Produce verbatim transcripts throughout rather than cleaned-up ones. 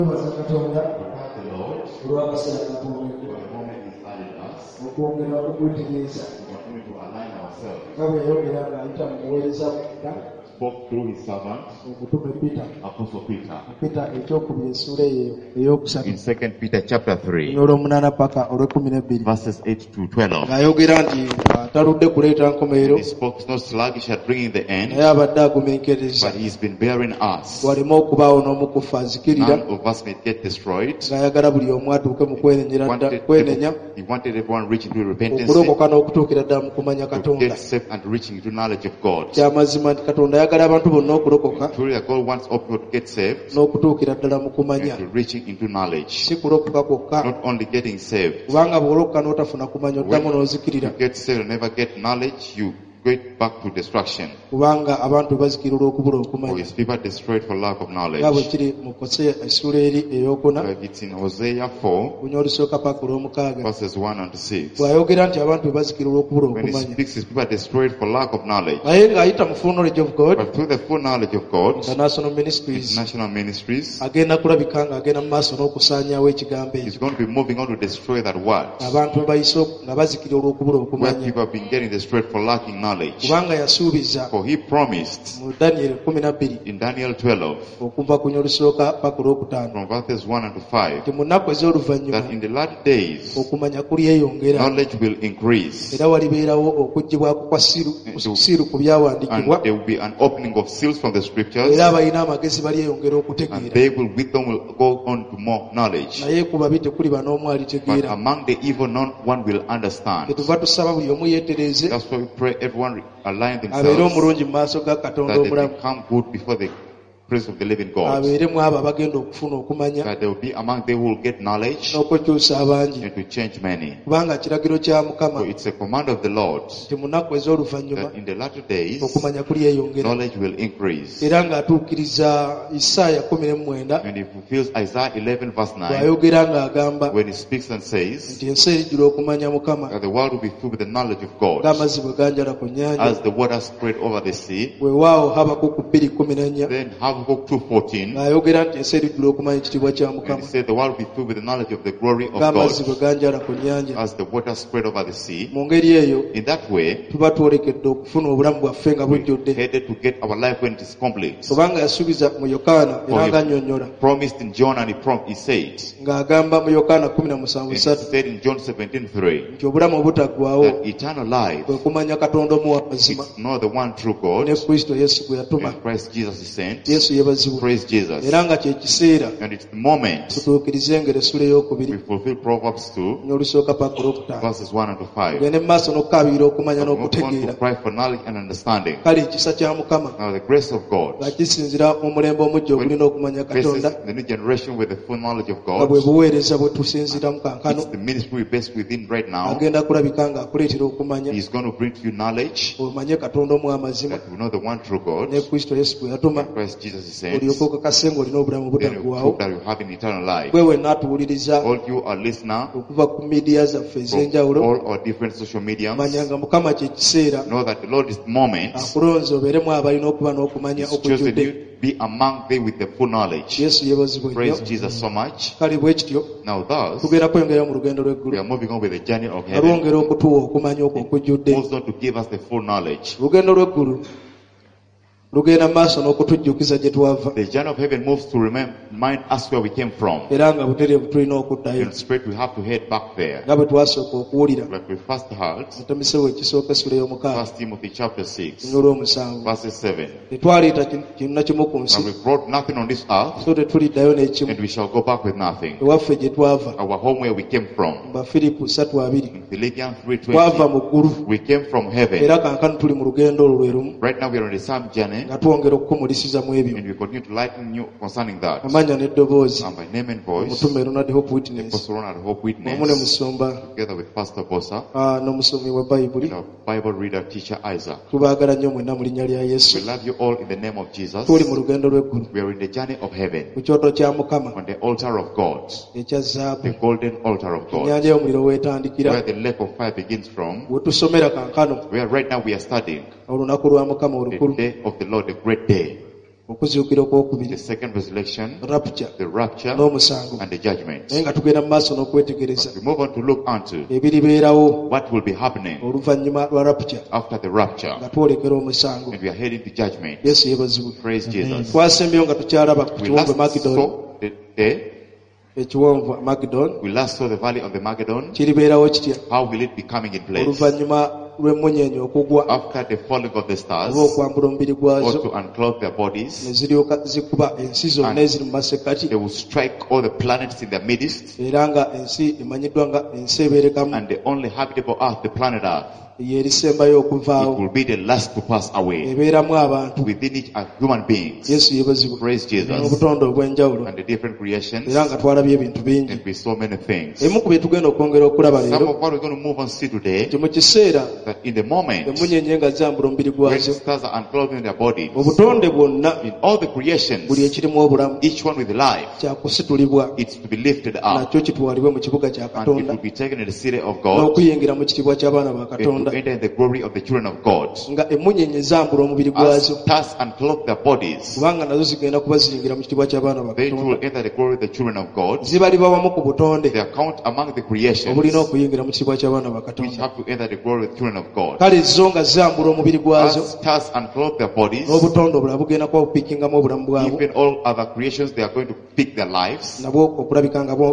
the Lord for the moment He's added us. We continue to align ourselves. Spoke through His servant, Apostle Peter. In Second Peter chapter three, verses eight to twelve. He spoke not sluggish at bringing the end, but He's been bearing us. None of us may get destroyed. He wanted, he wanted everyone reaching to repentance, to get saved and reaching to knowledge of God. Truly, God wants all people to get saved and to reaching into knowledge. Not only getting saved. When you get saved and never get knowledge, you get back to destruction. For His people destroyed for lack of knowledge. It's in Hosea four, verses one and six. When He speaks, His people destroyed for lack of knowledge. But through the full knowledge of God, international ministries, international ministries, He's going to be moving on to destroy that word. Where people have been getting destroyed for lacking knowledge. For He promised in Daniel twelve, from verses one and five, that in the latter days knowledge will increase, and there will be an opening of seals from the scriptures, and they will with them will go on to more knowledge. But among the evil none one will understand. That's why we pray everyone align themselves that they become good before the presence of the living God. That there will be among them who will get knowledge and to change many. So it's a command of the Lord that in the latter days knowledge will increase. And He fulfills Isaiah eleven verse nine when He speaks and says that the world will be filled with the knowledge of God as the water spread over the sea. Then Habakkuk two fourteen, when He said the world will be filled with the knowledge of the glory of God as the water spread over the sea. In that way, we're headed to get our life when it is complete. For He promised in John and He, prom- he said, and He said in John seventeen three, that eternal life is know the one true God and Christ Jesus is sent. Praise Jesus. And it's the moment we fulfill Proverbs two, verses one and five. We want to pray for knowledge and understanding. Now the grace of God faces the new generation with the full knowledge of God. It's the ministry we're based within right now. He's going to bring to you knowledge that we know the one true God and Christ Jesus is sent. Then you hope that you have an eternal life. All you are listeners from all our different social media, know that the Lord is the moment. He's chosen you to be among them with the full knowledge. Praise Jesus so much. Now thus, we are moving on with the journey of heaven. He goes on to give us the full knowledge. The journey of heaven moves to remind us where we came from. And straight we have to head back there. Like we first heard, First Timothy chapter six, verses seven. And we brought nothing on this earth, and we shall go back with nothing. Our home where we came from. In Philippians three twenty, we came from heaven. Right now we are on the same journey. And we continue to lighten you concerning that. And by name and voice, Apostle Ronald Hope Witness, together with Pastor Bosa, and our Bible reader teacher Isaac. We love you all in the name of Jesus. We are in the journey of heaven, on the altar of God, the golden altar of God, where the lake of fire begins from, where right now we are studying the day of the Lord, the great day. The second resurrection, rapture, the rapture, and the judgment. We move on to look onto what will be happening after the rapture. And we are heading to judgment. Praise Jesus. We last saw the, the We last saw the valley of the Magidon. How will it be coming in place? After the falling of the stars, or to unclog their bodies, and they will strike all the planets in their midst, and the only habitable earth, the planet Earth, it will be the last to pass away. Within it are human beings. Praise Jesus. And the different creations. And we saw many things. Some of what we're going to move on to see today, that in the moment when stars are unclothing their bodies, in all the creations, each one with life, it's to be lifted up, and it will be taken in the city of God, to enter in the glory of the children of God. As stars unclothe their bodies, they will enter the glory of the children of God. They are count among the creations which have to enter the glory of the children of God. As stars unclothe their bodies, even all other creations, they are going to pick their lives. They will have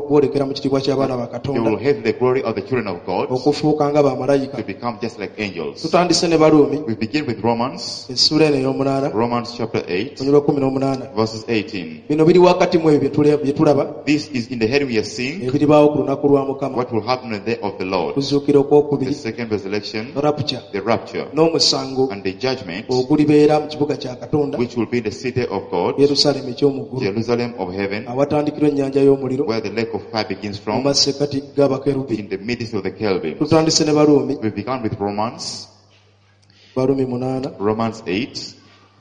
the glory of the children of God to become just like angels. We begin with Romans. Romans chapter eight, verses eighteen. This is in the heading we are seeing what will happen on the day of the Lord. The second resurrection, the rapture, and the judgment, which will be the city of God, Jerusalem of heaven, where the lake of fire begins from, in the midst of the cherubims. We began with Romans. Romans eight.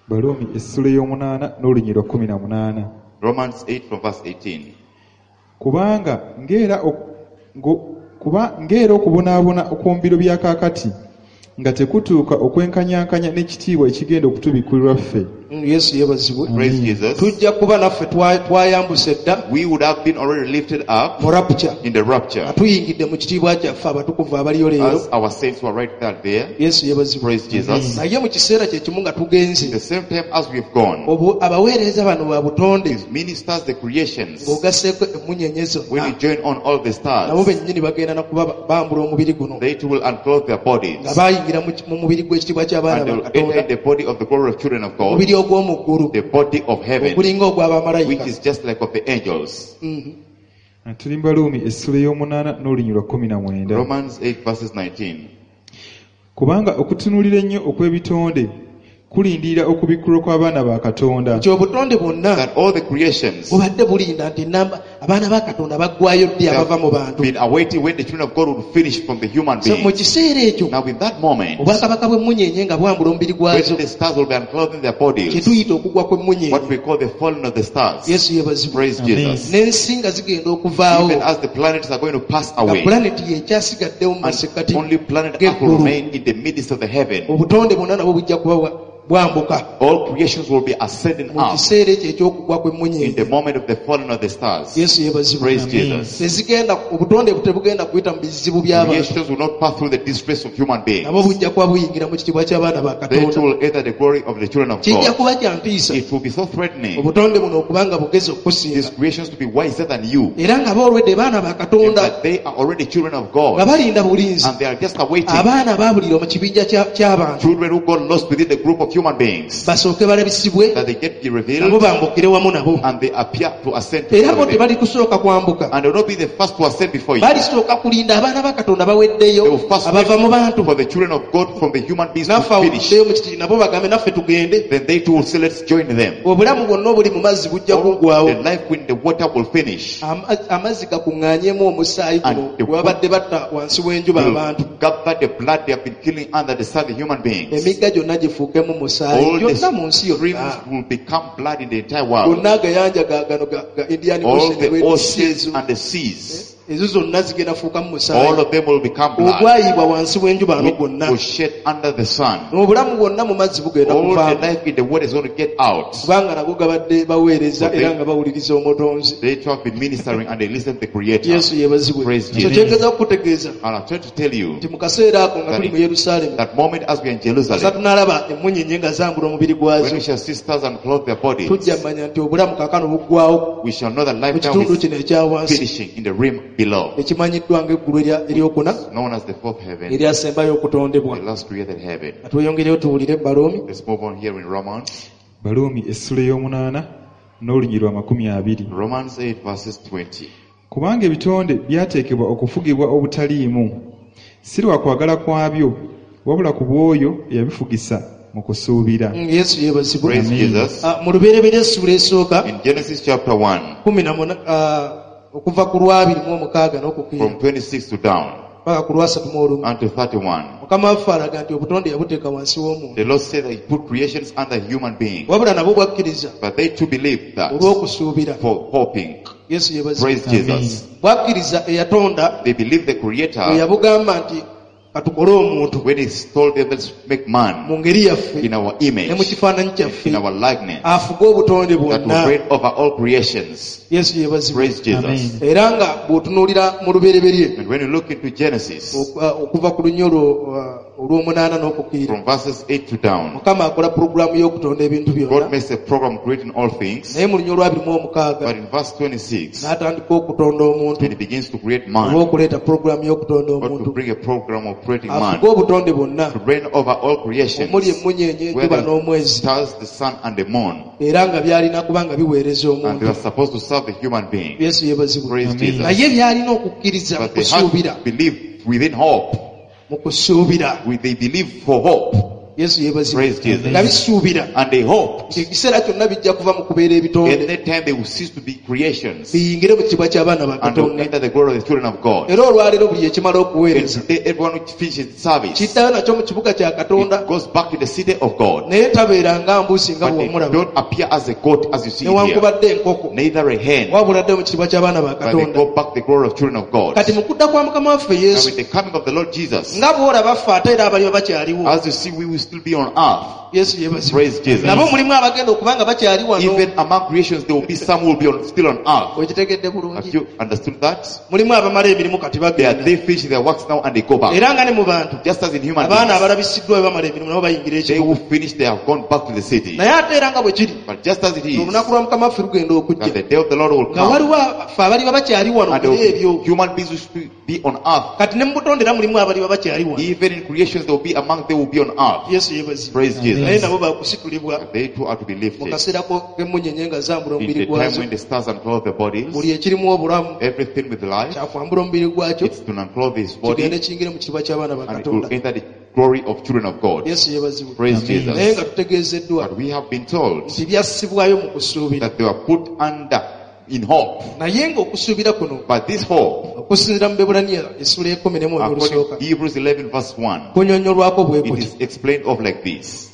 Romans eight from verse eighteen. Kubanga ngera kuba ngera okubonaabona okw'ombiro bya kaakati nga tekutuuka okwenkanyankanya n'ekitiibwa ekigenda okutubikulirwa ffe. Yesu yebazibwe. Praise Jesus. Tujja kuba naffe twayambuse dda. We would have been already lifted up mu rapture. In the rapture. Atuyingidde mu kitiibwa kyaffe abatukuvu abaliyo leero. As our saints were right there. there. Yesu yebazibwe. Praise Jesus. Naye mu kiseera kye kimu nga tugenze. The same time as we've gone. Obu abaweereza bano ba butonde. His ministers, the creations. Ogasseeko emmunyenyezo. When we join on all the stars. Nabo bennyini bagenda nakuba bambula omubiri guno. They too will unclothe their bodies. Nga baayingira mu mubiri gw'ekitiibwa ky'abaana ba Katonda. And they will enter the body of the glory of children of God. The body of heaven, which is just like of the angels. Romans eight verses nineteen. Kubanga okutunuulira ennyo okw'ebitonde kulindirira okubikkulwa kw'abaana ba Katonda. That all the creations abaana ba Katonda baggwayo ddi abava mu bantu. Been awaiting when the children of God would finish from the human beings. Mu kiseera ekyo, now in that moment, obwakabaka bw'emmunyenye nga bwambula omubiri gwazo, when the stars will be unclothing their bodies, kye tuyita okugwa kw'emmunyenye, what we call the falling of the stars. Yesu yebazibwe. Praise Jesus. N'ensi nga zigenda okuvaawo, even as the planets are going to pass away, planet yekyasigaddewo mu masekati, only planet Earth will remain in the midst of the heaven. Obutonde bwonna nabwo bujja kuba bwambuka. All creations will be ascending up in the moment of the falling of the stars. Praise Jesus. Creations will not pass through the distress of human beings. They will enter the glory of the children of God. It will be so threatening. These creations to be wiser than you. And that they are already children of God. And they are just awaiting children who got lost within the group of human beings, that they get revealed and they appear to ascend to them. And they will not be the first to ascend before you. They will first wait for the children of God from the human beings to finish. Then they too will say, let's join them. The life when the water will finish, and they will gather the blood they have been killing under the sun, the human beings. All the streams will become blood in the entire world. All the oceans and the seas. All of them will become blood. Will shed under the sun. All the life in the world is going to get out. So they, they too have been ministering and they listen to the Creator. Praise Jesus. And I'm trying to tell you that, that moment as we are in Jerusalem, when we shall see stars and clothe their bodies, we shall know that life now is finishing in the rim below. Known as the fourth heaven, the last created heaven. Let's move on here in Romans. Romans eight verses twenty. Kubanga ebitonde byateekebwa okufugibwa obutaliimu si lwa kwagala kwabyo wabula ku bw'oyo eyabifugisa mu kusuubira. Praise Jesus. In Genesis chapter one, from twenty-six to down unto thirty-one, the Lord said that He put creations under human beings, but they too believed that for hoping. Praise Jesus. They believe the Creator when He told them, let's make man in our image, in our likeness, that will reign over all creations. Praise Jesus. And when you look into Genesis, from verses eight to down, God makes a program creating all things. But in verse twenty-six, when He begins to create man, or to bring a program of creating man to reign over all creation, where the stars, the sun, and the moon, and they are supposed to serve the human being. Praise Jesus. But they had to believe within hope. They believe for hope. Praise Jesus. And they hope. And that time they will cease to be creations. And they will enter the glory of the children of God. And today everyone who finishes service, it goes back to the city of God. But they don't appear as a goat as you see here. Neither a hen. But they go back to the glory of children of God. And with the coming of the Lord Jesus, as you see, we will still be on earth. Praise Jesus. Even among creations, there will be some who will be on, still on earth. Have you understood that? They are they finish their works now and they go back. Just as in human beings, they will finish, they have gone back to the city. But just as it is, that the day of the Lord will come, and will, human beings will be on earth. Even in creations, they will be among, they will be on earth. Praise Jesus. They too are to be lifted. In the time when the stars unclothe the bodies, everything with life, it's to unclothe his body, and it will enter the glory of children of God. Praise Jesus. But we have been told that they were put under in hope. But this hope, according to Hebrews eleven verse one, it is explained of like this.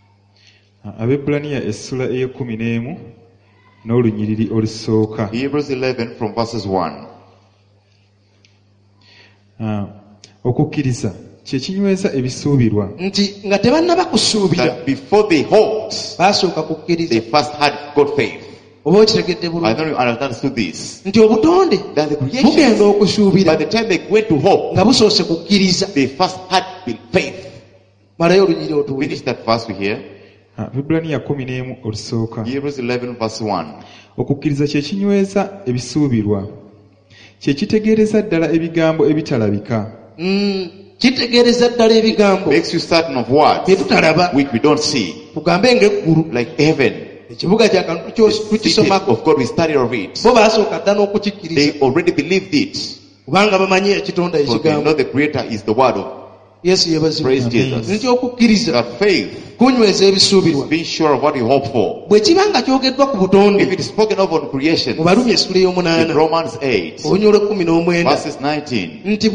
Hebrews eleven from verses one. Okukkiriza kye kinyweza ebisuubirwa That before they hoped, they first had God faith. I don't know you understood this. That the creation, by the time they went to hope, they first had faith. Finish that verse we hear. Hebrews eleven verse one. Okukkiriza kye kinyweza ebisuubirwa kye kitegeereza ddala ebigambo ebitalabika. Makes you certain of what which we don't see, like heaven. The city of God, we study of it. They already believed it. For they know the Creator is the Word of. Praise Jesus. That faith is being sure of what you hope for. If it is spoken of on creation, in Romans eight, verses nineteen, that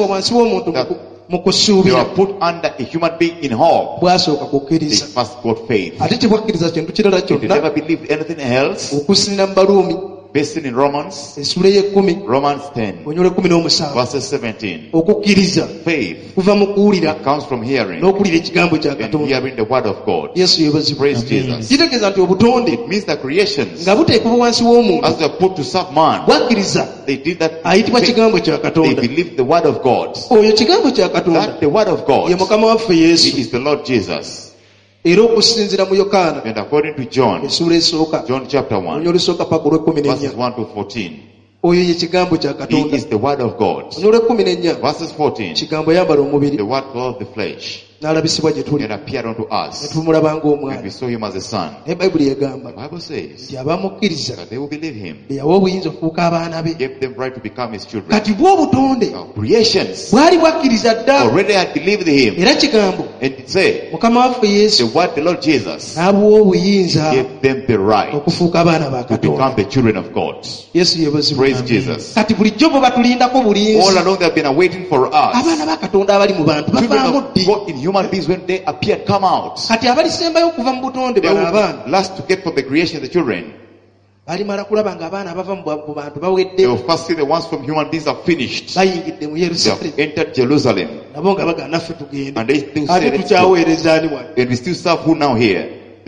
they were put under a human being in hope. They first got faith. They never believed anything else. based in Romans, essula y'ekkumi Romans ten, onyole kumi n'omusanvu verses seventeen. okukkiriza Faith kuva mu kuwulira comes from hearing, n'okuwulira ekigambo kya and Katonda. hearing the word of God. Yesu yeebazibwe. Praise Jesus. kitegeeza nti obutonde It means that creations, nga buteekebwa wansi w'omuntu as they are put to serve man, bwakkiriza they did that. ayitibwa They, kigambo kya they Katonda. believed the word of God. Oyo kigambo kya Katonda That the word of God, ye mukama waffe Yesu. he is the Lord Jesus. Era okusinziira mu Yokaana And according to John, essula esooka John chapter one, onyole esooka paka olw'ekkumi verses n'ennya one to fourteen, oyo ye kigambo kya he Katonda. is the word of God. onyole ekkumi n'ennya Verses fourteen, kigambo yambala omubiri the word clothed the flesh n'alabisibwa gye tuli and appeared unto ne us, tumulaba and we ng'omwana. saw him as a son. naye bayibuli egamba The Bible says nti abamukkiriza that they will believe him, be yawa obuyinza okufuuka abaana be. gave them right to become his children. kati bw'obutonde Now, creations bwali bwakkiriza dda already had believed him, era kigambo and it said mukama waffe the Yesu word the Lord Jesus n'abuwa obuyinza gave them the right okufuuka abaana ba to become Katonda. the children of God. Yesu yeebazibwe. Praise Jesus. kati bulijjo bwe batulindako All bulinzi along they have been awaiting for us. abaana ba Katonda abali mu bantu Children bavaamu of ddi. God in human beings, when they appear, come out. kati abalisembayo okuva mu butonde They bano will abaana be last to get from the creation, the children. balimala kulaba nga abaana abava mu ba- mu bantu bawedde They will first see the ones from human beings are finished. bayingidde mu They have Yerusaalemi entered Jerusalem. nabo nga bagana naffe tugende And they still say, ate let's go. tukyaweereza ani wano. And we still serve who now here?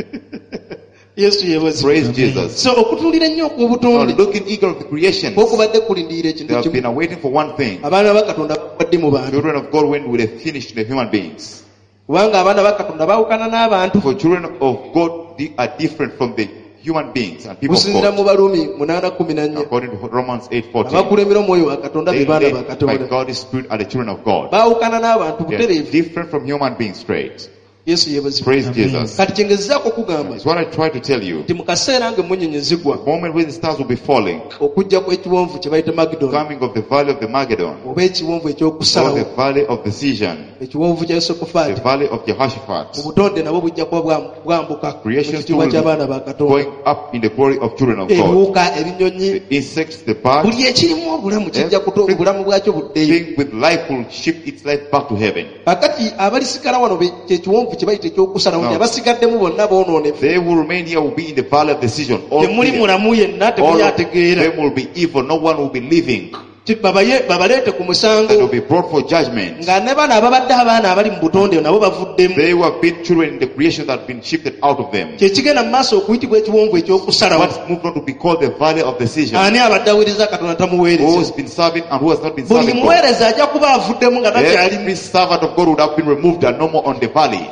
Yesu yeebazibwe. Praise Jesus. so okutuulira ennyo Now, okw'obutonde looking eager of the creation, okubadde kulindiira they ekintu have been kimu. awaiting for one thing. abaana ba Katonda badde mu bantu Children of God, when will they finish the human beings? kubanga abaana ba Katonda bawukana n'abantu. For children of God they are different from the human beings and people of gusinzira mu God. Baruumi munaana kumi na nnya According to Romans eight fourteen, abakulembera omwoyo wa Katonda be they baana ba led by Katonda. God's Spirit are the children of God. bawukana n'abantu They are butereevu. different from human beings straight. Yesu yeebazibwe. Praise Jesus. kati kyengezaako kugamba That's what I try to tell you. nti mu kaseera ng'emmunyeenye zigwa The moment when the stars will be falling, okujja kw'ekiwonvu kye bayita Magidoni coming of the valley of the Magedon, oba ekiwonvu or ekyokusalawo the valley of decision, ekiwonvu kya the Yekosafaati valley of Jehoshaphat, mu butonde nabwo bujja kuba bwa- bwambuka mu creation kitiibwa will ky'abaana ba be Katonda. going up in the glory of children of God. ebiwuka ebinyonyi The insects, the birds, buli ekirimu obulamu kijja kuto obulamu bwakyo buddeyo. thing with life will shift its life back to heaven. kakati abalisigala wano be- kyekiwonvu kye bayita ekyokusalawo nti No. abasigaddemu bonna boonoonefu They will remain here, will be in the valley of decision. All, temuli the- mulamu yenna all temuli of ategeera. them will be evil. No one will be living. Ti babaye- babaleete ku And will musango be brought for judgment. nga ne bano ababadde abaana abali mu butonde nabo bavuddemu. They were big children in the creation that have been shifted out of them. kyekigenda mu maaso okuyitibwa ekiwonvu ekyokusalawo. What's moved on to be called the valley of decision? ani abadde aweereza Katonda Who has tamuweereza. been serving and who has not been buli serving God? muweereza ajja kuba avuddemu nga takyalimu. Every servant of God would have been removed and no more on the valley.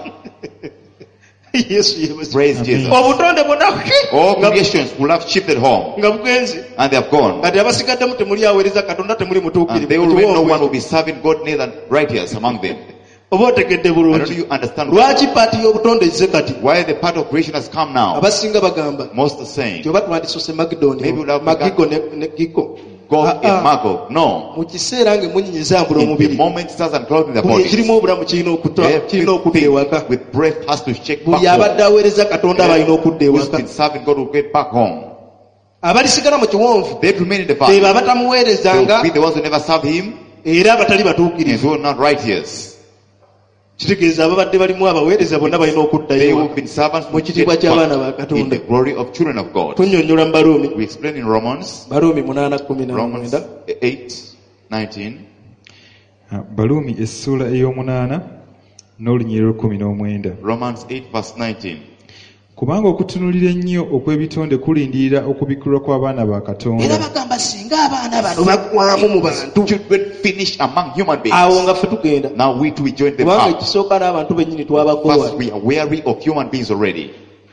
Yesu yeebazibwe. Praise Jesus. obutonde bwonna All nga- creations will have shifted home nga bugenze and they have gone. kati abasigaddemu temuli aweereza Katonda temuli And they will mutuukirivu. remain, no one will be serving God neither righteous among them. oba otegedde I don't know bulungi you understand lwaki paati y'obutonde ezze kati. why the part of creation has come now. abasinga bagamba Most are saying nti oba twandisose Magidoni Maybe we'll have Magigo ne ne Gigo. God Ah, is ah. Magog. No. mu kiseera ng'emmunyinyi zambula In the omubiri moment stars and clouds in their buli bodies, ekirimu obulamu kirina okutwa- kirina okudda ewaka. everything with breath has to shake buli back abadde home. aweereza Katonda aba alina okudda Who's ewaka. been serving God will get back home. abalisigala mu kiwonvu They remain in the ebo valley. They abatamuweerezanga will be the ones who never served Him era abatali and batuukirivu. who are not righteous. kitegeeza ababadde balimu abaweereza bonna balina They okuddayo who have been servants mu will kitiibwa get ky'abaana ba back in the Katonda. glory of children of God. tunnyonnyola mu Baruumi We explain in Romans, Baruumi munaana kumi na Romans mwenda eight nineteen. Ah, Baluumi essula ey'omunaana n'olunyiriro lukumi n'omwenda. Romans eight verse nineteen. Kubanga okutunulira ennyo okw'ebitonde kulindirira okubikkulwa kw'abaana ba era Katonda. bagamba singa abaana bano baggwamu mu bantu Children finish among human awo beings. nga ffe tugenda Now we too we join them kubanga up. ekisooka n'abantu bennyini First twabagowa. we are weary of human beings already.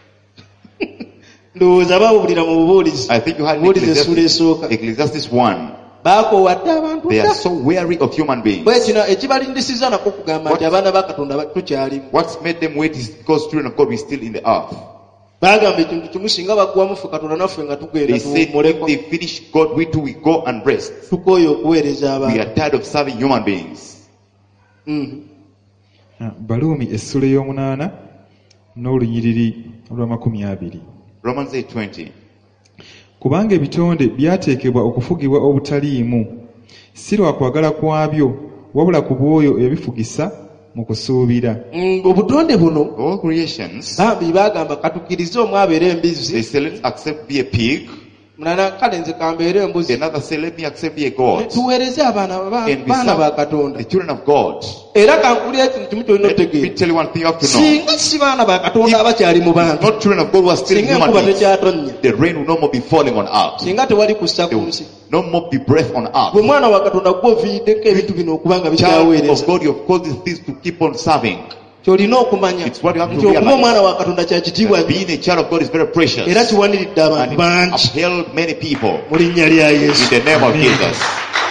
ndowooza baawulira mu bubuulizi I think you had bubuulizi essula esooka Ecclesiastes one. baakoowadde abantu They dda. are so weary of human beings. bwe kino ekibalindisiza nako kugamba nti abaana ba Katonda ba- tukyalimu. What's made them wait is because children of God we still in the earth. baagamba ekintu kimu singa baggwamu ffe Katonda naffe nga tugenda They said if tuwummuleko they finish God, we too we go and rest. tukooye okuweereza We abantu. are tired of serving human beings. Mhm. Ah, Baluumi essula ey'omunaana n'olunyiriri olw'amakumi abiri. Romans eight twenty. Kubanga ebitonde byateekebwa okufugibwa obutaliimu, si lwa kwagala kwabyo, wabula ku bw'oyo eyabifugisa mu kusuubira. Mm, obutonde buno All creations, bambi baagamba katukkirize omwabeera they embizzi say let's accept be a pig. Another say, let me accept be a God. And we serve the children of God. Let me tell you one thing you have to know. If it's not children of God who are still human beings, the rain will no more be falling on earth. There will no more be breath on earth. Child of God, you have caused these things to keep on serving. It's what you have to realize. Being a child of God is very precious. And it upheld many people. In the name of Jesus.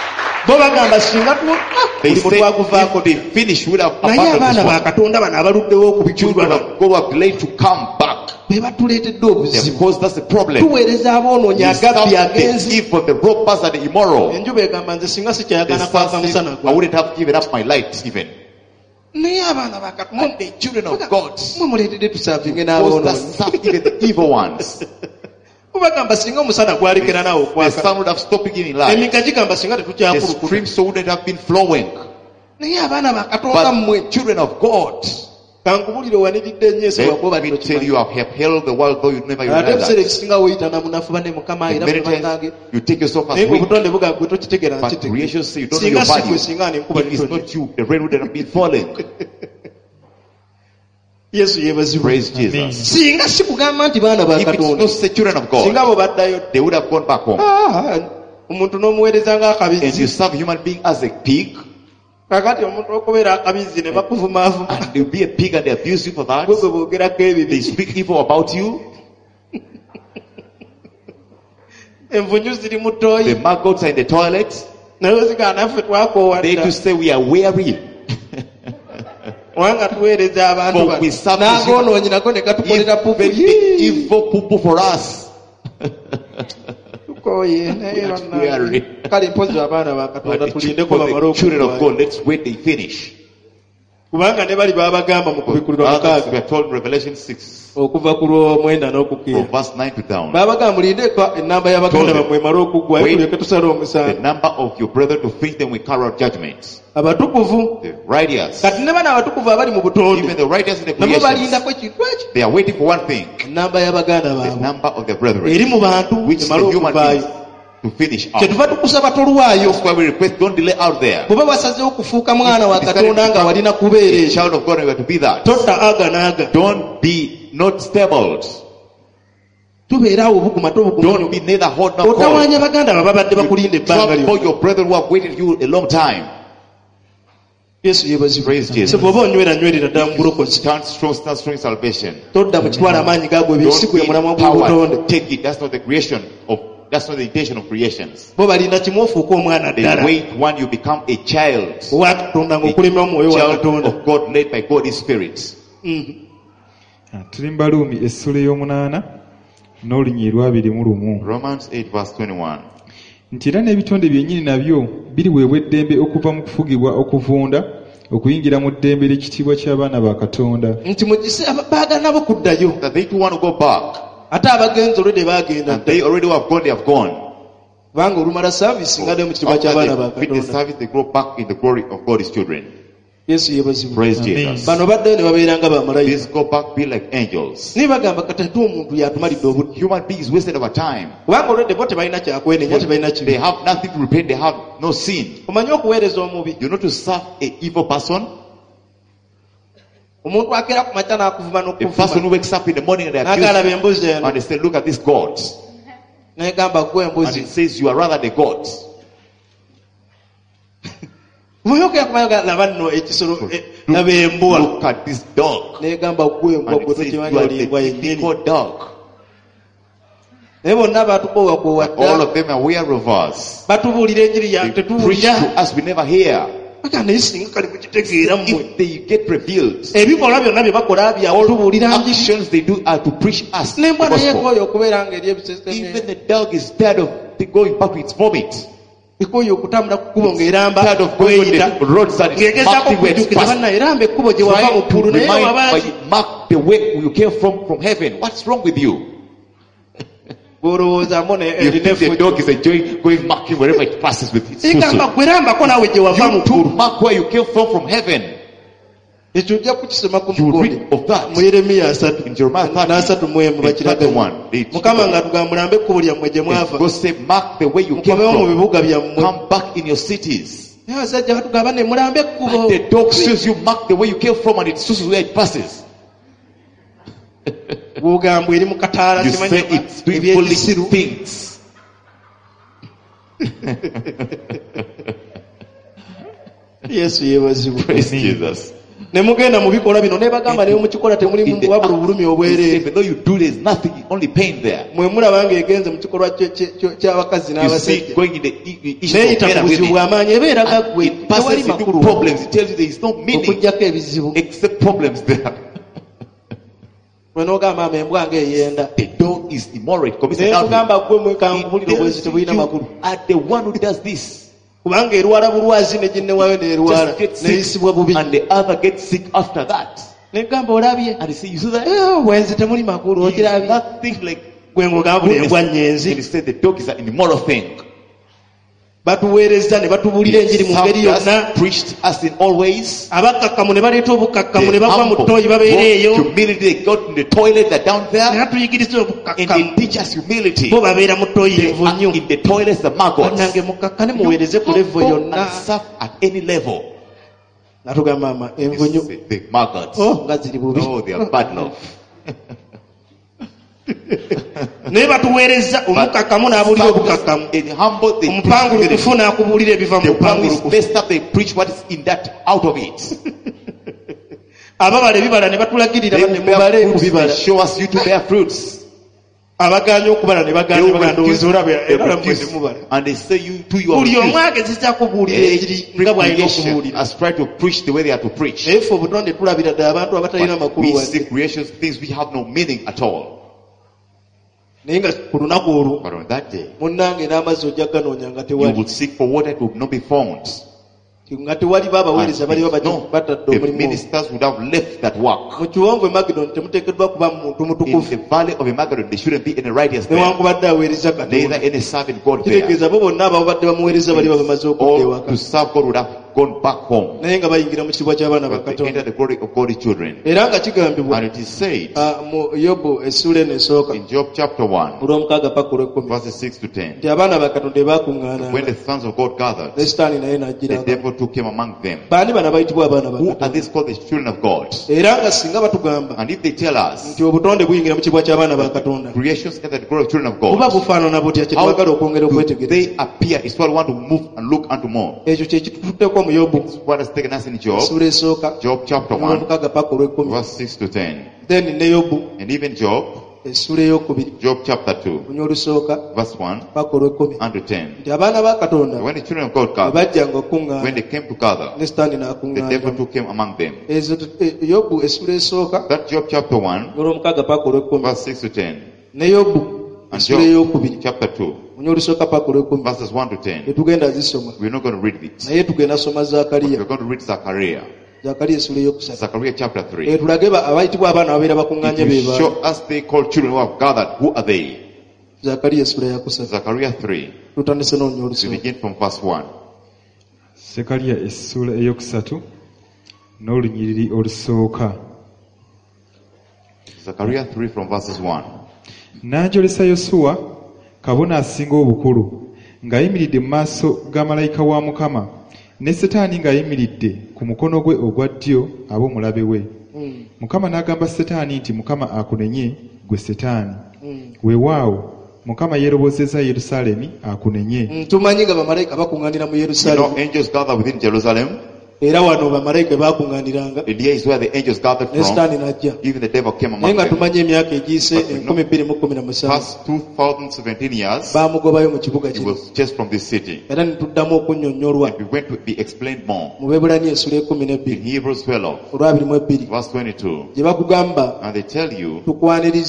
They say if they finish, would have abandoned this children of God are delayed to come back. Because that's the problem. We stop the evil, the robbers and the immoral. The sun, I wouldn't have given up my light even. And the children of God, those that serve even the evil ones. The sun would have stopped giving light. The streams so wouldn't have been flowing. But children of God, let me tell you, I have held the world though you never realize that. Many times you take yourself as weak, but creation says you don't know your value. If it's not you, the rain wouldn't have been falling. Praise Jesus. If it's not the children of God, they would have gone back home. And you serve human being as a pig. And they'll be a pig and they abuse you for that. They speak evil about you. The maggots are in the toilet. They to say we are weary. But we serve the evil people for us. But the children of God, let's wait they finish. We are told in Revelation six, from verse nine to down, wait the number of your brethren to finish them will carry out judgments. The righteous, even the righteous in the creation, they are waiting for one thing, the number of their brethren, which is the human beings, to finish out. That's why we request, don't delay out there. If a child of God, you have to be that. Don't be not stable. Don't be neither hot nor cold. You trouble your brethren who have waited you a long time. Praise Jesus. Stand strong, stand strong in salvation. Don't be power. Take it. That's not the creation of. That's not the intention of creations. They wait when you become a child. A child of God led by God's Spirit. Romans eight verse twenty-one. Nti era n'ebitonde byennyini nabyo biriweebwa eddembe okuva mu kufugibwa okuvunda okuyingira mu ddembe ly'ekitiibwa ky'abaana ba Katonda. Nti mugise baagala nabo kuddayo. That they too want to go back. Ate abagenzi olwedde bagenda. They already have gone, they have gone. Kubanga olumala service nga mu kitiibwa ky'abaana ba Katonda. With the service they go back in the glory of God's children. Yesu yebazibwe. Praise Jesus. Bano baddayo ne babeera nga bamalayika. These go back be like angels. Ne bagamba katatu omuntu yatumalidde obudde. Human beings wasted our time. Kubanga olwedde bo tebalina kyakwenenya tebalina kibi. They have nothing to repent, they have no sin. Omanyi okuweereza omubi. You know to serve an evil person. The person who wakes up in the morning and they accuse you, and they say, look at this God. And it says you are rather the God. Look at this dog. And it says you are the evil dog. All of them are aware of us. They preach to us, we never hear. If they get revealed, all actions they do are to preach us the gospel. Even the dog is tired of going back to its vomit. It's tired of going on the roads and it's marking where it's passed. Trying to remind, mark the way you came from from heaven. What's wrong with you? You think the dog is enjoying going marking wherever it passes with its foot. You too mark where you came from from heaven. ekyo ojja kukisoma ku You will mukonde read of that mu Yeremiya asatu in Jeremiah n'asatu mu emu thirty, bakiraga thirty-one. Mukama nga tugamba mulambe ekkubo lyammwe gye mwava God say, mark the way you came mukomewo mu from. bibuga byammwe Come back in your cities. naye abasajja batugamba ne mulambe ekkubo And the dog says you mark the way you came from, and it chooses where it passes. bw'ogamba eri mu kataala You say it's doing ebyekisiru foolish things. Yesu yeebazibwe Praise Jesus. ne mugenda mu bikolwa bino ne bagamba ne mukikola temulimu In the wabula obulumi obwereere even though you do there's nothing, only pain there. mwe mulaba nga egenze mu kikolwa kye- kye- kye- ky'abakazi You see n'abasajja it going in the i- i- issue neeyita of men ku and buzibu women. bw'amaanyi eba eraga ggwe It tewali passes into makulu problems. It tells you there is no meaning okuggyako ebizibu except problems there. mwe n'ogamba ama embwa ng'eyenda The dog is immoral. It commits naye adultery. mugamba ggwe mwe It kankubulire obwezi tells tebulina you makulu are the one who does this. kubanga erwala bulwazi ne ginnewayo n'erwala Just get n'eyisibwa sick bubi and the other gets sick after that. negamba olabye And you see, you see that? Eh, bwenzi temuli makulu It's okirabye nothing like gwe ng'ogamba buli embwa And nnyenzi you say the dog is an immoral thing. batuweereza ne batubuulira enjiri mu ngeri Served us, yonna preached us in all ways. abakakkamu ne baleeta obukakkamu ne The bagwa mu humble ttooyi babeera eyo brought humility. They got in the toilet. They're down ne there, batuyigiriza and obukakkamu they teach us humility. bo babeera mu ttooyi They envu are nnyo in the toilets, the maggots. bannange mukakkane You muweereze ku levo humble yonna and serve at any level. natugamba mama envu This nnyo is the, the maggots. oh nga ziri bubi Oh, they are bad love. naye batuweereza omukakkamu n'abuulira obukakkamu In humble, they preach omupangulukufu humility. n'akubuulira ebiva mu The one who is bupangulukufu messed up, they preach what is in that, out of it. ababala ebibala ne batulagirira They bane will bear mubale ku fruits. They bibala show us you to bear fruits. abagaanya okubala ne They bagaanya will baganda refuse, olaba they era refuse. mwe temubala And they say you to your buli omu refuse. agezeza kubuulira eri nga bw'alina Creation okubuulira has tried to preach the way they are to preach. naye ffe obutonde tulabira ddala abantu abatalina But makulu we see wadde creations, things we have no meaning at all. naye nga ku lunaku olwo But on that day, munnange n'amazzi ojja ganoonya nga you tewali will seek for water, it will not be found. nga tewali baabaweereza And baliba no, batadde the omulimu ministers would have left that work. mu kiwonvu magidoni temuteekeddwa kuba muntu In mutukufu the valley of Emmanuel, there shouldn't be any righteous there. newankubadde aweereza Neither katonda any serving God there. kitegeeza bo bonna ababadde bamuweereza bali bamaze okudda All ewaka to serve God would have gone back home. naye nga bayingira mu kitiibwa ky'abaana ba But they katonda enter the glory of God's children. era nga kigambibwa And it is said ah, mu yobu essula eno esooka in Job chapter one, olw'omukaaga paka olw'ekkumi verses six to ten, nti abaana ba katonda when ebaakuŋŋaananga the sons of God gathered, ne sitaani naye the n'ajjiranga devil took him among them. baani bano bayitibwa abaana ba Who are katonda these called the children of God? era nga singa batugamba And if they tell us nti obutonde buyingira mu kitiibwa ky'abaana ba katonda creations enter the glory of children of buba God, bufaanana butya kye how twagala okwongera do okwetegereza they appear? It's what we want to move and look unto more. ekyo kye kitutuddeko mu yobu What has taken us in Job, essula esooka Job chapter one, olw'omukaaga paka olw'ekkumi verse six to ten, then ne yobu and even Job, essula ey'okubiri Job chapter two, lunya olusooka verse one paka olw'ekkumi unto ten. nti abaana ba katonda When the children of God bwe gathered, bajjanga when okuŋŋaana they came to gather, ne sitaani the devil n'akuŋŋaana took him among them. ezo tu- e- yobu essula esooka That Job chapter one, olw'omukaaga paka olw'ekkumi verse six to ten, ne yobu and essula Job ey'okubiri chapter two, lunya olusooka paka olw'ekkumi verses one to ten. tetugenda zisoma We're not going to read it. naye tugenda soma zakaliya We're going to read Zechariah. zakaliya essula ey'okusatu Zechariah chapter Eh, three. tulage ba- abayitibwa abaana ababeera bakuŋŋaanye It be will baani show us they called children who have gathered. Who are they? zakaliya essula yakusatu Zechariah three. tutandise n'olunya We olusooka begin from verse one. Sekaliya essula eyokusatu n'olunyiriri olusooka. Zechariah three from verses one. N'anjolesa Yosuwa kabona asinga obukulu ng'ayimiridde mu maaso ga malayika wa Mukama, ne Setaani ng'ayimiridde ku mukono gwe ogwa ddyo ab'omulabe we. Mm, Mukama n'agamba Setaani nti, Mukama akunenye gwe Setaani. mm. Weewaawo Mukama yeerobozezza Yerusaalemi akunenye. Mm, tumanyi nga bamalayika bakuŋŋaanira mu You know, yerusaalemu angels gather within Jerusalem. era wano bamalayika bakuŋŋaaniranga And here is where the angels gathered ne from. sitaani n'ajja Even the devil came naye among nga them. tumanyi emyaka egiyise But we know- enkumi bbiri mu kkumi na musanvu Past two thousand seventeen years, baamugobayo mu kibuga he kino was chased from this city. era ne tuddamu okunnyonnyolwa And we went to be explained more mu beebulani essula ekumi in n'ebbiri Hebrews twelve, olwabiri mu ebbiri verse twenty-two. gye bakugamba And they tell you tukwaniriza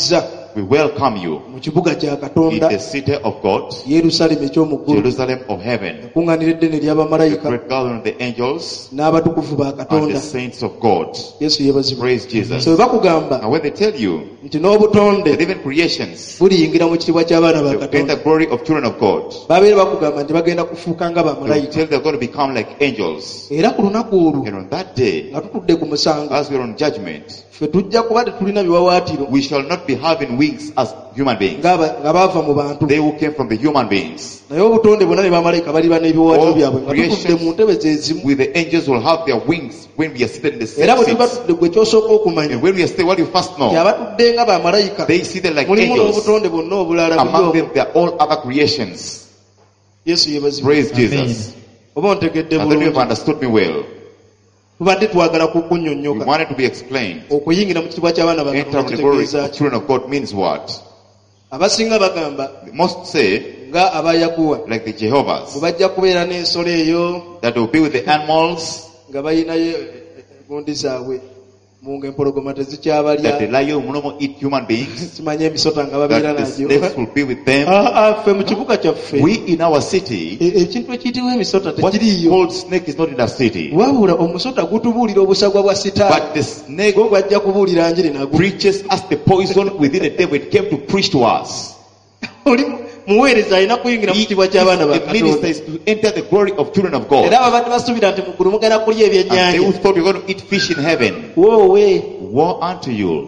we welcome you mu kibuga kya in Katonda the city of God, Yerusalemu eky'omuggulu Jerusalem of heaven, kuŋŋaanira eddene the ly'abamalayika great gathering of the angels n'abatukufu ba and the Katonda. saints of God. Yesu yeebazibwe. Praise Jesus. So bwe bakugamba And when they tell you nti n'obutonde that even creations buliyingira mu kitiibwa ky'abaana ba will gain Katonda, the glory of children of God, babeera bakugamba nti bagenda kufuuka nga they will bamalayika. tell they're going to become like angels. Era ku lunaku olwo And on that day, nga tutudde ku musango, as we're on judgment, ffe tujja kuba tetulina biwawaatiro we shall not be having wings as human beings. ng'aba- nga baava mu bantu, They who came from the human beings. naye obutonde bwonna ne bamalayika baliba n'ebiwawaatiro All byabwe nga tutudde mu ntebe ze zimu. With the angels will have their wings when we are seated in the same Era bwe tuba seats. tudde gwe kyosooka okumanya And when we are seated, what do you first nti know? abatudde nga bamalayika They seated like mulimu angels. n'obutonde bwonna obulala buli Among omwo. them, they are all other creations. Yesu yeebazibwe. Praise Jesus. Oba ontegedde And then you have bulungi. understood me well. Tubadde twagala We kukunnyonnyoka wanted to be explained. okuyingira mu kitiibwa ky'abaana ba Enter Katonda the glory kitegeeza of ki? children of God means what? Abasinga bagamba Most say, nga abayakuwa like the bwe Jehovah's, bajja kubeera n'ensolo eyo that will be with the animals, nga bayinayo gundi zaabwe mu ng'empologoma that the tezikyabalya, lion will not eat human beings, simanye emisota nga babeera that the nagyo. snakes will be with them. Ah, ah, ffe mu kibuga kyaffe We in our city, e- ekintu ekiyitibwa emisota what is tekiriiyo, called snake is not in our city. wabula omusota gutubuulira obusagwa bwa sitaani, But the snake gwo gwajja kubuulira njiri nagwo. preaches us the poison within the devil. It came to preach to us. Oli muweereza alina kuyingira mu He, kitiibwa ky'abaana ba the minister Katonda. is to enter the glory of children of God. Era ababadde basuubira nti muggulu mugenda kulya And they ebyennyanja. who thought we were going to eat fish in heaven, Woowe woe unto you.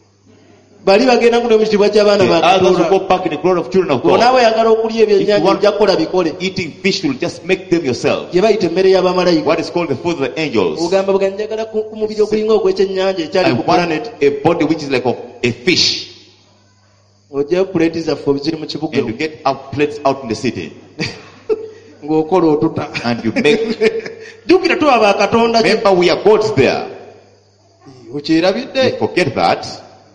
bali bagenda kudda mu kitiibwa ky'abaana The ba others will Katonda. go back in the glory of children of Bw'onaawe God. oyagala okulya If you ebyennyanja want- ojja kukola bikole. Eating fish will just make them yourself. Gye bayita emmere y'abamalayika. What is called the food of the angels. Ogamba bwe njagala ku ku mubiri ogulinga ogw'ekyennyanja ekyali I ku want planet. a body which is like of a fish. Ojja puleeti zaffe ziri mu kibuga And you get out plates out in the city. ng'okola otuta. And you make. Jjukira tuba ba Katonda. Remember, we are gods there. Okyerabidde? You forget that.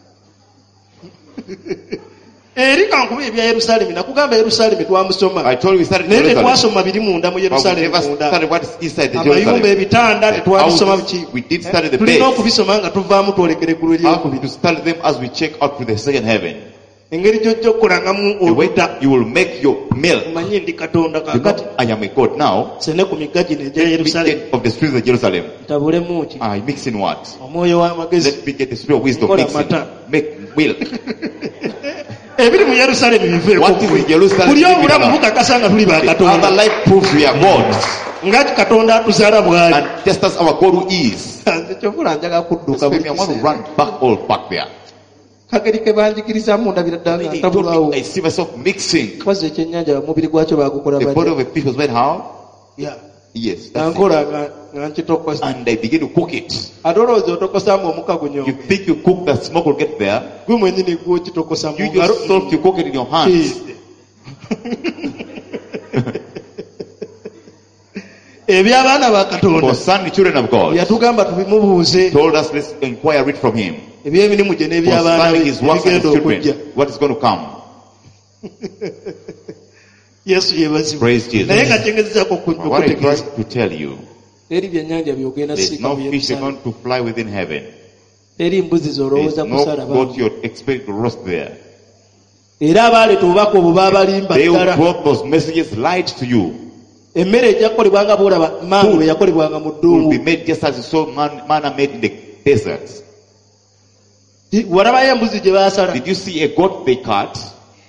Eri kankuba ebya Yerusaalemi. Nakugamba Yerusaalemi twamusoma. I told you we started Naye Jerusalem. tetwasoma biri munda mu But we Yerusaalemi never munda. started what is inside the Amayumba Jerusalem. ebitanda The tetwabisoma houses, biki. we did study the Tulina beds. okubisoma nga tuvaamu twolekera eggulu How to eryokubiri. study them as we check out to the second heaven. Engeri gy'ojja okukolangamu The way otuta. that you will make your milk. Omanye ndi Katonda You kaakati. know, I am a God now. Sene ku migga gino egya Let me Yerusaalemi. get of the streets of Jerusalem. Ntabulemu ki? I mix in what? Omwoyo w'amagezi. Let me get the spirit of wisdom. Kola Mix it. mata. Make milk. Ebiri mu Yerusaalemi biveeko. What is in Jerusalem? Buli Leave it obulamu alone. bukakasa nga tuli ba The other Katonda. life proves we are gods. Nga Katonda atuzaala bw'ali. And just as our God who is. Nze kyovula njagala kudduka That's why I want to run back all back there. kageri ke banjigirizamu ndabira ddala nga He told ntabulwawo. me, I see myself mixing. Koze ekyennyanja omubiri gwakyo bagukola The body of batya? a fish was made how? Yeah. Yes, that's it. Nankola nga nga nkitokosa. And I begin to cook it. Ate olowooza otokosaamu omuka You gunyo. think you cook, the smoke will get there. Gwe mwennyini gw'okitokosa mu You ngalo. yourself, you cook it in your hands. Eby'abaana ba Katonda Concerning the children of God, yatugamba tubimubuuze. told us let's inquire it from him. Eby'emirimu gye n'eby'abaana be Concerning his works and his ebigenda okujja. children, what is going to come. Yesu yeebazibwe. Praise Jesus. Naye nga kyengezezaako What I okutegeeza. try to tell you, Eri byennyanja byogenda there's siika no mu fish are Yerusaalemi. going to fly within heaven. Eri mbuzi There's z'olowooza no kusala goat bangi. you expect to roast there. Era abaaleeta obubaka obwo baabalimba They who ddala. brought those messages lied to you. Emmere ejja kukolebwanga bw'olaba mango bwe yakolebwanga mu Will ddungu. be made just as you saw man, manna made in the deserts. Walabayo embuzi gye baasala. Did you see a goat they cut?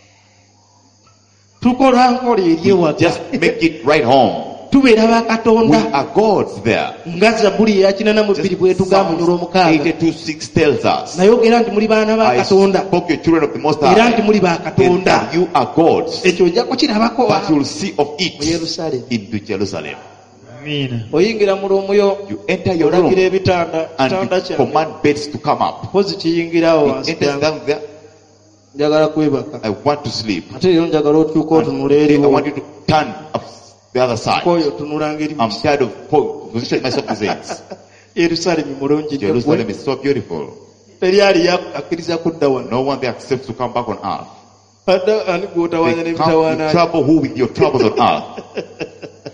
Tukola nkola eri ewaka. Just make it right home. Tubeera ba We Katonda. are gods there. Nga Zabbuli eya kinana mu bbiri bw'etugamba mu lw'omukaaga. eighty-two six tells us, Nayogera nti muli baana ba I Katonda. spoke your children of the Most Era nti High, muli ba and Katonda. that you are gods, Ekyo ojja kukirabako but you will see of mu it Yerusaalemi. into Jerusalem. Amiina. Oyingira mu lwomuyo You enter your olagira room ebitanda. Kitanda and you kyange. command beds to come up. Pozi kiyingirawo It wansi enters yange. down there. Njagala kwebaka. I want to sleep. Ate leero njagala otuuka otunula I eriwo. want you to turn up the other side. Koyo tunula ngeri. I'm tired of po- positioning myself as ends. Yerusaalemi mulungi. Jerusalem is so beautiful. Teri ali akkiriza kudda wano. No one there accepts to come back on earth. Adda ani gw'otawaanya They come n'ebitawaana. to trouble who with your troubles on earth.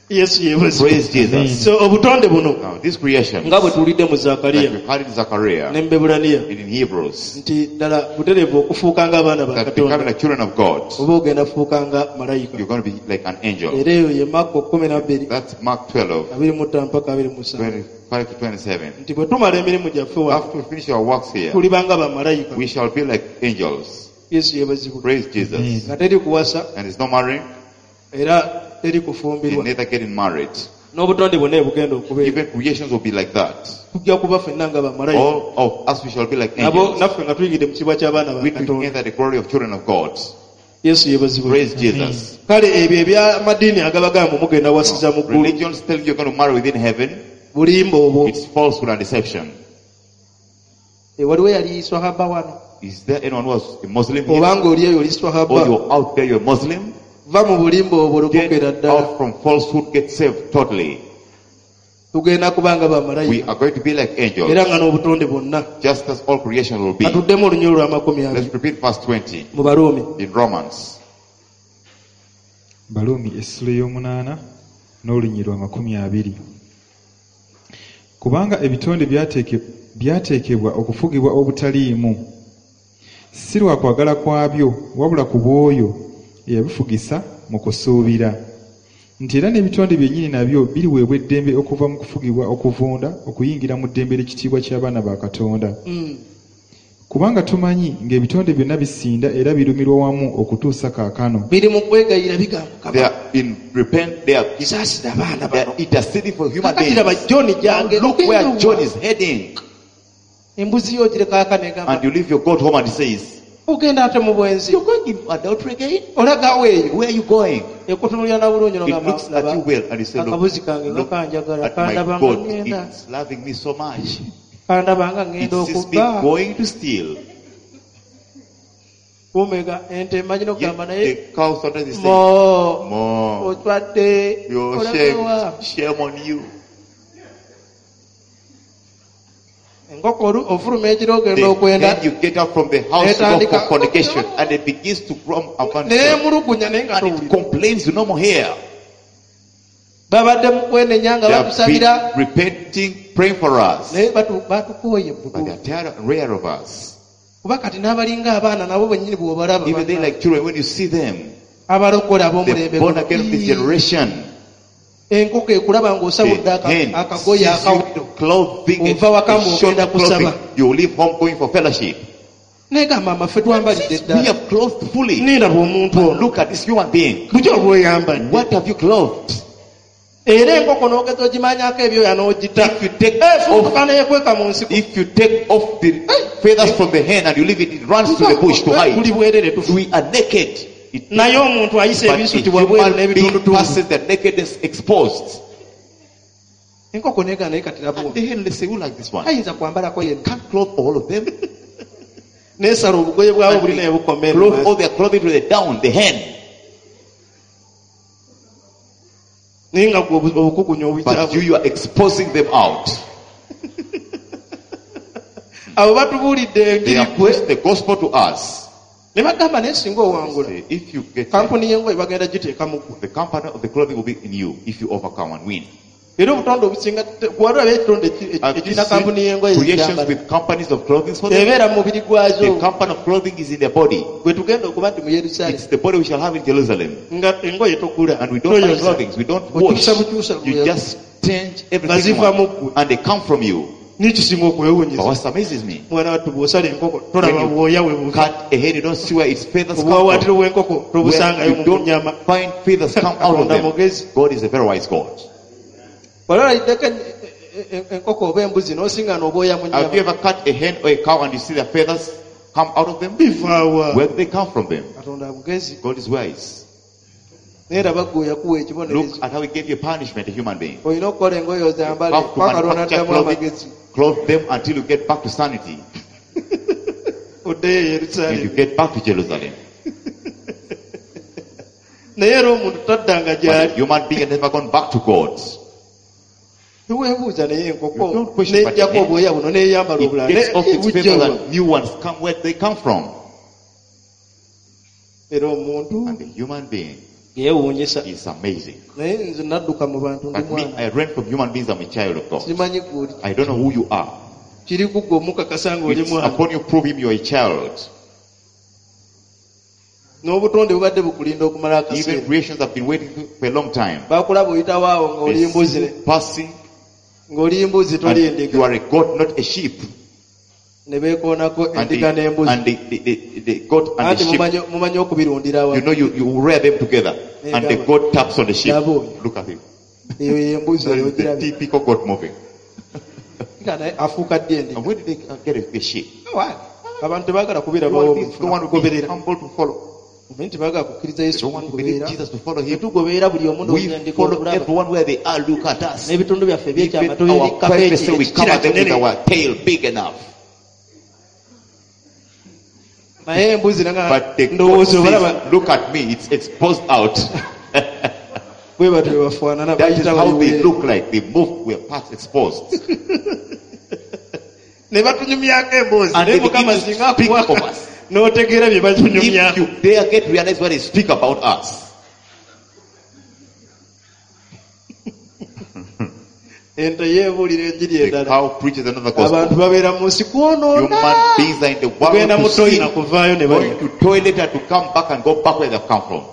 Yes, yes. Praise Jesus. So obutonde buno. Now this creation. Nga bwe tulidde mu Zakariya. Like we had in Zachariah. Ne Mbebulaniya. In Hebrews. Nti ddala butereevu okufuuka ng'abaana ba Katonda. That becoming like children of God. Oba ogenda kufuuka nga malayika. You're going to be like an angel. Era eyo ye Marko kumi na bbiri. That's Mark twelve. abiri mu ttaano mpaka abiri mu musanvu. twenty-five to twenty-seven. Nti bwe tumala emirimu gyaffe wa. After we finish our works here. Tuliba nga bamalayika. We shall be like angels. Yesu yebazibwa. Praise Jesus. Nga teri kuwasa. And it's not marrying. Era teri kufumbirwa. Neither getting married. N'obutonde bwonna bugenda okubeera. Even creations will be like that. Tujja kuba ffenna nga bamalayika. All of us we shall be like angels. Nabo naffe nga tuyingidde mu kibuga ky'abaana ba Katonda. We enter the glory of children of God. Yesu yebazibwa. Praise Jesus. Kale ebyo eby'amadiini agabagamba mugenda wasiza mu ggulu. Religions tell you you're going to marry within heaven. Bulimba obwo. It's falsehood and deception. Waliwo yali swahaba wano. Is there anyone who was a Muslim here? Obanga oli eyo oli swahaba. Or you're out there, you're a Muslim? Va mu bulimba obwo lokokera ddala. Get out from falsehood, get saved totally. Tugenda kubanga bamalayika. We are going to be like angels. Era nga n'obutonde bwonna. Just as all creation will be. Atuddemu olunyolo lwa makumi abiri. Let's repeat verse twenty. Mu Barumi. In Romans. Barumi essula ey'omunaana n'olunyiri lwa makumi abiri. Kubanga ebitonde byateeke byateekebwa okufugibwa obutaliimu. Si lwa kwagala kwabyo wabula ku bw'oyo eyabifugisa mu kusuubira. Nti era n'ebitonde byennyini nabyo biriweebwa eddembe okuva mu kufugibwa okuvunda okuyingira mu ddembe ly'ekitiibwa ky'abaana ba Katonda. Mm. Kubanga tumanyi ng'ebitonde byonna bisinda era birumirwa wamu okutuusa kaakano. Biri mu kwegayira bigamba They Kabaka. are in repent, they are Kisaasira abaana they bano. are interceding for human beings. Kakatira ba John jange. Look where John is heading. Embuzi yo gireka akane gamba. And you leave your goat home and he says, Ogenda ate mu bwenzi. you're going in adultery again? Olaga weeyo. Where are you going? Ekutunulira na bulungi no It looks at you well and you say, look, akabuzi kange nga look kanjagala at my kandaba nga goat. ngenda. It's loving me so much. Kandaba nga It ngenda sees me okubba. going to steal. Omega ente manyi n'okugamba Yet naye. the cow sometimes is saying, Mo. Mo, Otwadde. you're Olagawa. ashamed. Shame on you. Enkoko olu- ofuluma ekiro ogenda Then, okwenda. then you get up from the house to go Netandika- for fornication and it begins to grow upon Naye itself. emulugunya naye nga And it towulira. complains, you no more here. Babadde mu kwenenya nga They have batusabira. been repenting, praying for us. Naye batu- batukooye But they are butuufu. tired and rare of us. Kuba kati n'abalinga abaana nabo bennyini bw'obalaba. Even they like children, when you see them, Abalokole the ab'omulembe born guno. again of this generation, Enkoko ekulaba ng'osabudde the aka- hen akagoye sees akawuddo. you clothing, Ova waka a short ng'ogenda clothing, kusaba. you leave home going for fellowship. Naye gamba amaffe twambalidde We ddala. have clothed fully. Nindaba omuntu But ono. look at this human being. Buti olweyambadde. What have you clothed? Era enkoko n'ogeza ogimanyako ebyoya n'ogita. If you take Efuuka off, n'ekweka mu nsiko. if you take off the feathers from the hen and you leave it, it runs to the bush to Tuli hide. bwerere tufu. We are naked. It, Naye omuntu ayise but a ebisutibwa bweru human being n'ebitundutundu. passes the nakedness exposed. Enkoko neega naye kati And labwo. the hen, let's say, who like this one? Ayinza kwambalako yenna. Can't clothe all of them. Neesala obugoye bwabo buli naye bukomera. Clothe all their clothing to the down, the hen. Naye nga gwe obu- obukukunya But you, obujjabu. you are exposing them out. Abo batubuulidde They engiri have gwe. preached the gospel to us. Ne bagamba naye singa owangula. Say, if you get Kampuni y'engoye bagenda giteeka mu ggwe. the company of the clothing will be in you if you overcome and win. Era obutonde obusinga gwalaba ekitonde eki- Have you ekirina kampuni seen y'engoye creations zigamba. with companies of clothing for them? Ebeera mu mubiri gwazo. The company of clothing is in their body. Gwe tugenda okuba nti mu It's Yerusaalemi. the body we shall have in Jerusalem. Nga engoye togula. And we don't buy Toyoza. clothing. We don't wash. Okyusa bukyusa You lwe- just change everything. Baziva mu on- ggwe. And they come from you. Nikisinga But okwewuunyiza. what amazes me, Mwana wattu bw'osala enkoko tolaba when bwoya we you buva. cut a head, you don't see where its feathers come Obwawaatiro from. bw'enkoko When tobusangayo you mu don't nyama. find feathers come out of Katonda them. mugezi. God is a very wise God. Walabaliddeko en- en- en- enkoko oba embuzi n'osinga n'obwoya mu Have you nyama. ever cut a hen or a cow and you see their feathers come out of them? Bivaawa. Where do they come from them? Katonda mugezi. God is wise. Naye laba ggwe yakuwa Look ekibonerezo. at how he gave you punishment, a human being. Olina okukola engoye ozambale. Have to Paka Katonda manufacture addamu clothing, amagezi. clothe them until you get back to sanity. Oddeyo e And you Yerusaalemi. get back to Jerusalem. Naye era omuntu taddanga But a gy'ali. human being has never gone back to God. Teweebuuza naye You enkoko don't question but n'ejjako it- obwoya buno n'eyambala It obulala. gets off its Bujja feathers wa. and new ones come where they come from. Era omuntu And the human being, It's amazing. But me, I ran from human beings. I'm a child of God. I don't know who you are. It's upon you prove him you're a child. Even creations have been waiting for a long time. Passing. And you are a goat, not a sheep. And the, and the, the, the, the goat and the sheep, you know, you, you rear them together. And the goat taps on the sheep. Look at him. The typical goat moving. And where did they get a, a sheep? Well, the one who is humble to follow. They don't want to believe Jesus to follow him. We follow everyone where they are. Look at us. Even our privacy, we cover them with our tail big enough. But the God says, look at me, it's exposed out. That is how they look like. They move with parts exposed. And they begin to speak of us. If you dare get realize what they speak about us. The cow preaches another gospel. Human beings are in the world to sin, going to toilet and to come back and go back where they've come from.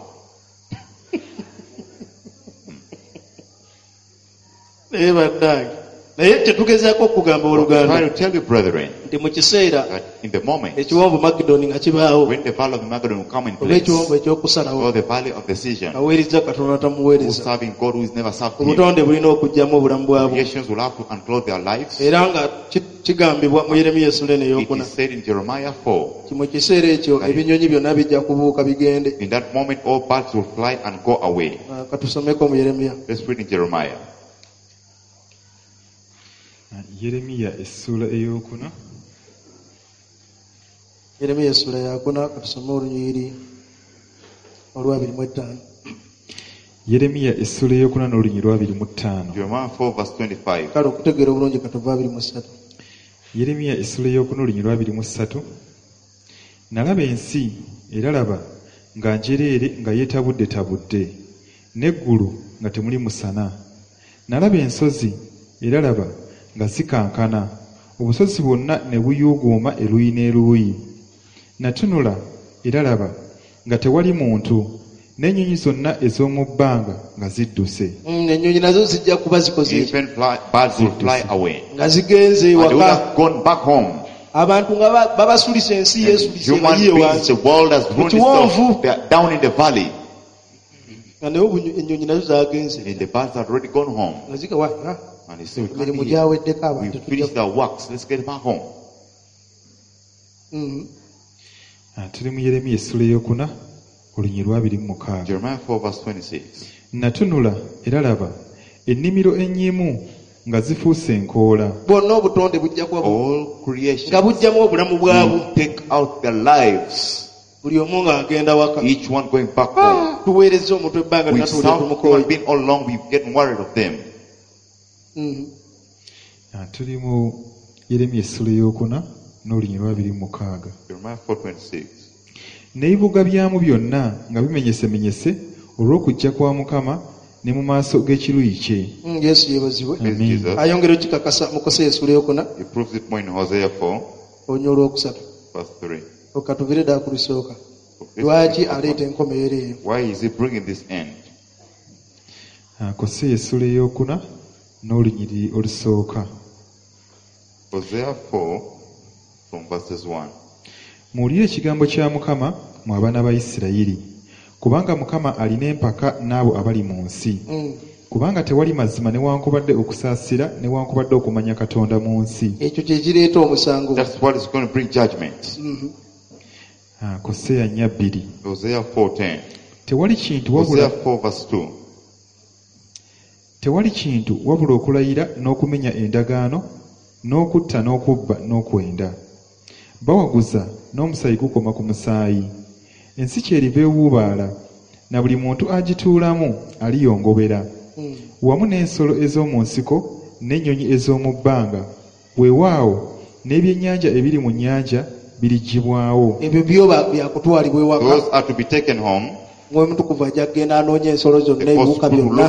I'm trying to tell you, brethren, that in the moment when the valley of Magdalene will come in place, or the valley of decision, who's serving God who is never served him, creations will have to unclothe their lives. It is said in Jeremiah four, in that moment all birds will fly and go away. Let's read in Jeremiah. Yeremiya essula eyokuna. Yeremiya essula yakuna katusome olunyiri olwabiri mu ttaano. Yeremiya essula eyokuna n'olunyiri lwabiri mu ttaano. Jeremiah four verse twenty-five. Kale okutegeera obulungi katuva abiri mu ssatu. Yeremiya essula eyokuna olunyiri lwabiri mu ssatu. Nalaba ensi era laba nga njereere nga yeetabudde tabudde, n'eggulu nga temuli musana. Nalaba ensozi era laba nga zikankana, obusozi bwonna ne buyuuguuma eruuyi n'eruuyi. Natunula era laba nga tewali muntu, n'ennyonyi zonna ez'omu bbanga nga zidduse. Ennyonyi nazo zijja kuba zikoze even birds will fly away, nga zigenze ewaka. Gone back home. Abantu nga babasulisa ensi yeesulise human beings, the world has ruined itself. They are down in the valley. And the birds have already gone home. And they say, we can't be here. We've finished our works. Let's get back home. Tuli mu Yeremiya essula eyokuna olunyiri lwabiri mu mukaaga. Jeremiah four verse twenty-six. Natunula era laba ennimiro ennyemu nga zifuuse enkoola. Bwonna obutonde bujja kuba nga bujjamu obulamu bwabwo. Take out their lives. Buli omu ng'agenda waka. Each one going back home. Tuweereza omutwe ebbanga linatuulira tumukola. We've been all along, we've getting worried of them. Tuli mu Yeremiya essula eyokuna n'olunyiri lwabiri mu mukaaga. Jeremiah four twenty-six. N'ebibuga byamu byonna nga bimenyesemenyese olw'okujja kwa Mukama ne mu maaso g'ekiruyi kye. Yesu yeebazibwe. Ayongera okikakasa mu Koseya essula eyokuna. He proves it more in Hosea four. Olunyiri olwokusatu. Verse three. Okatubire ddala ku lusooka. Lwaki aleeta enkomerero eyo? Why is he bringing this end? Koseya essula eyokuna n'olunyiri olusooka. Hosea four from verses one. Muwulire ekigambo kya Mukama mu abaana ba Isirayiri, kubanga Mukama alina empaka n'abo abali mu nsi. Kubanga tewali mazima newankubadde okusaasira newankubadde okumanya Katonda mu nsi. Ekyo kye kireeta omusango. That's what is going to bring judgment. Koseya nnya bbiri. Hosea four ten. Tewali kintu wabula Hosea four verse two. Tewali kintu wabula okulayira n'okumenya endagaano n'okutta n'okubba n'okwenda. Bawaguza n'omusaayi gukoma ku musaayi. Ensi kyeriva ewuubaala na buli muntu agituulamu aliyongobera. Wamu n'ensolo ez'omu nsiko n'ennyonyi ez'omu bbanga. Weewaawo n'ebyennyanja ebiri mu nnyanja biriggyibwawo. Ebyo byo byakutwalibwa ewaka. Those are to be taken home. ng'oyo mutukuvu ajja kugenda anoonya ensolo zonna ebiwuka byonna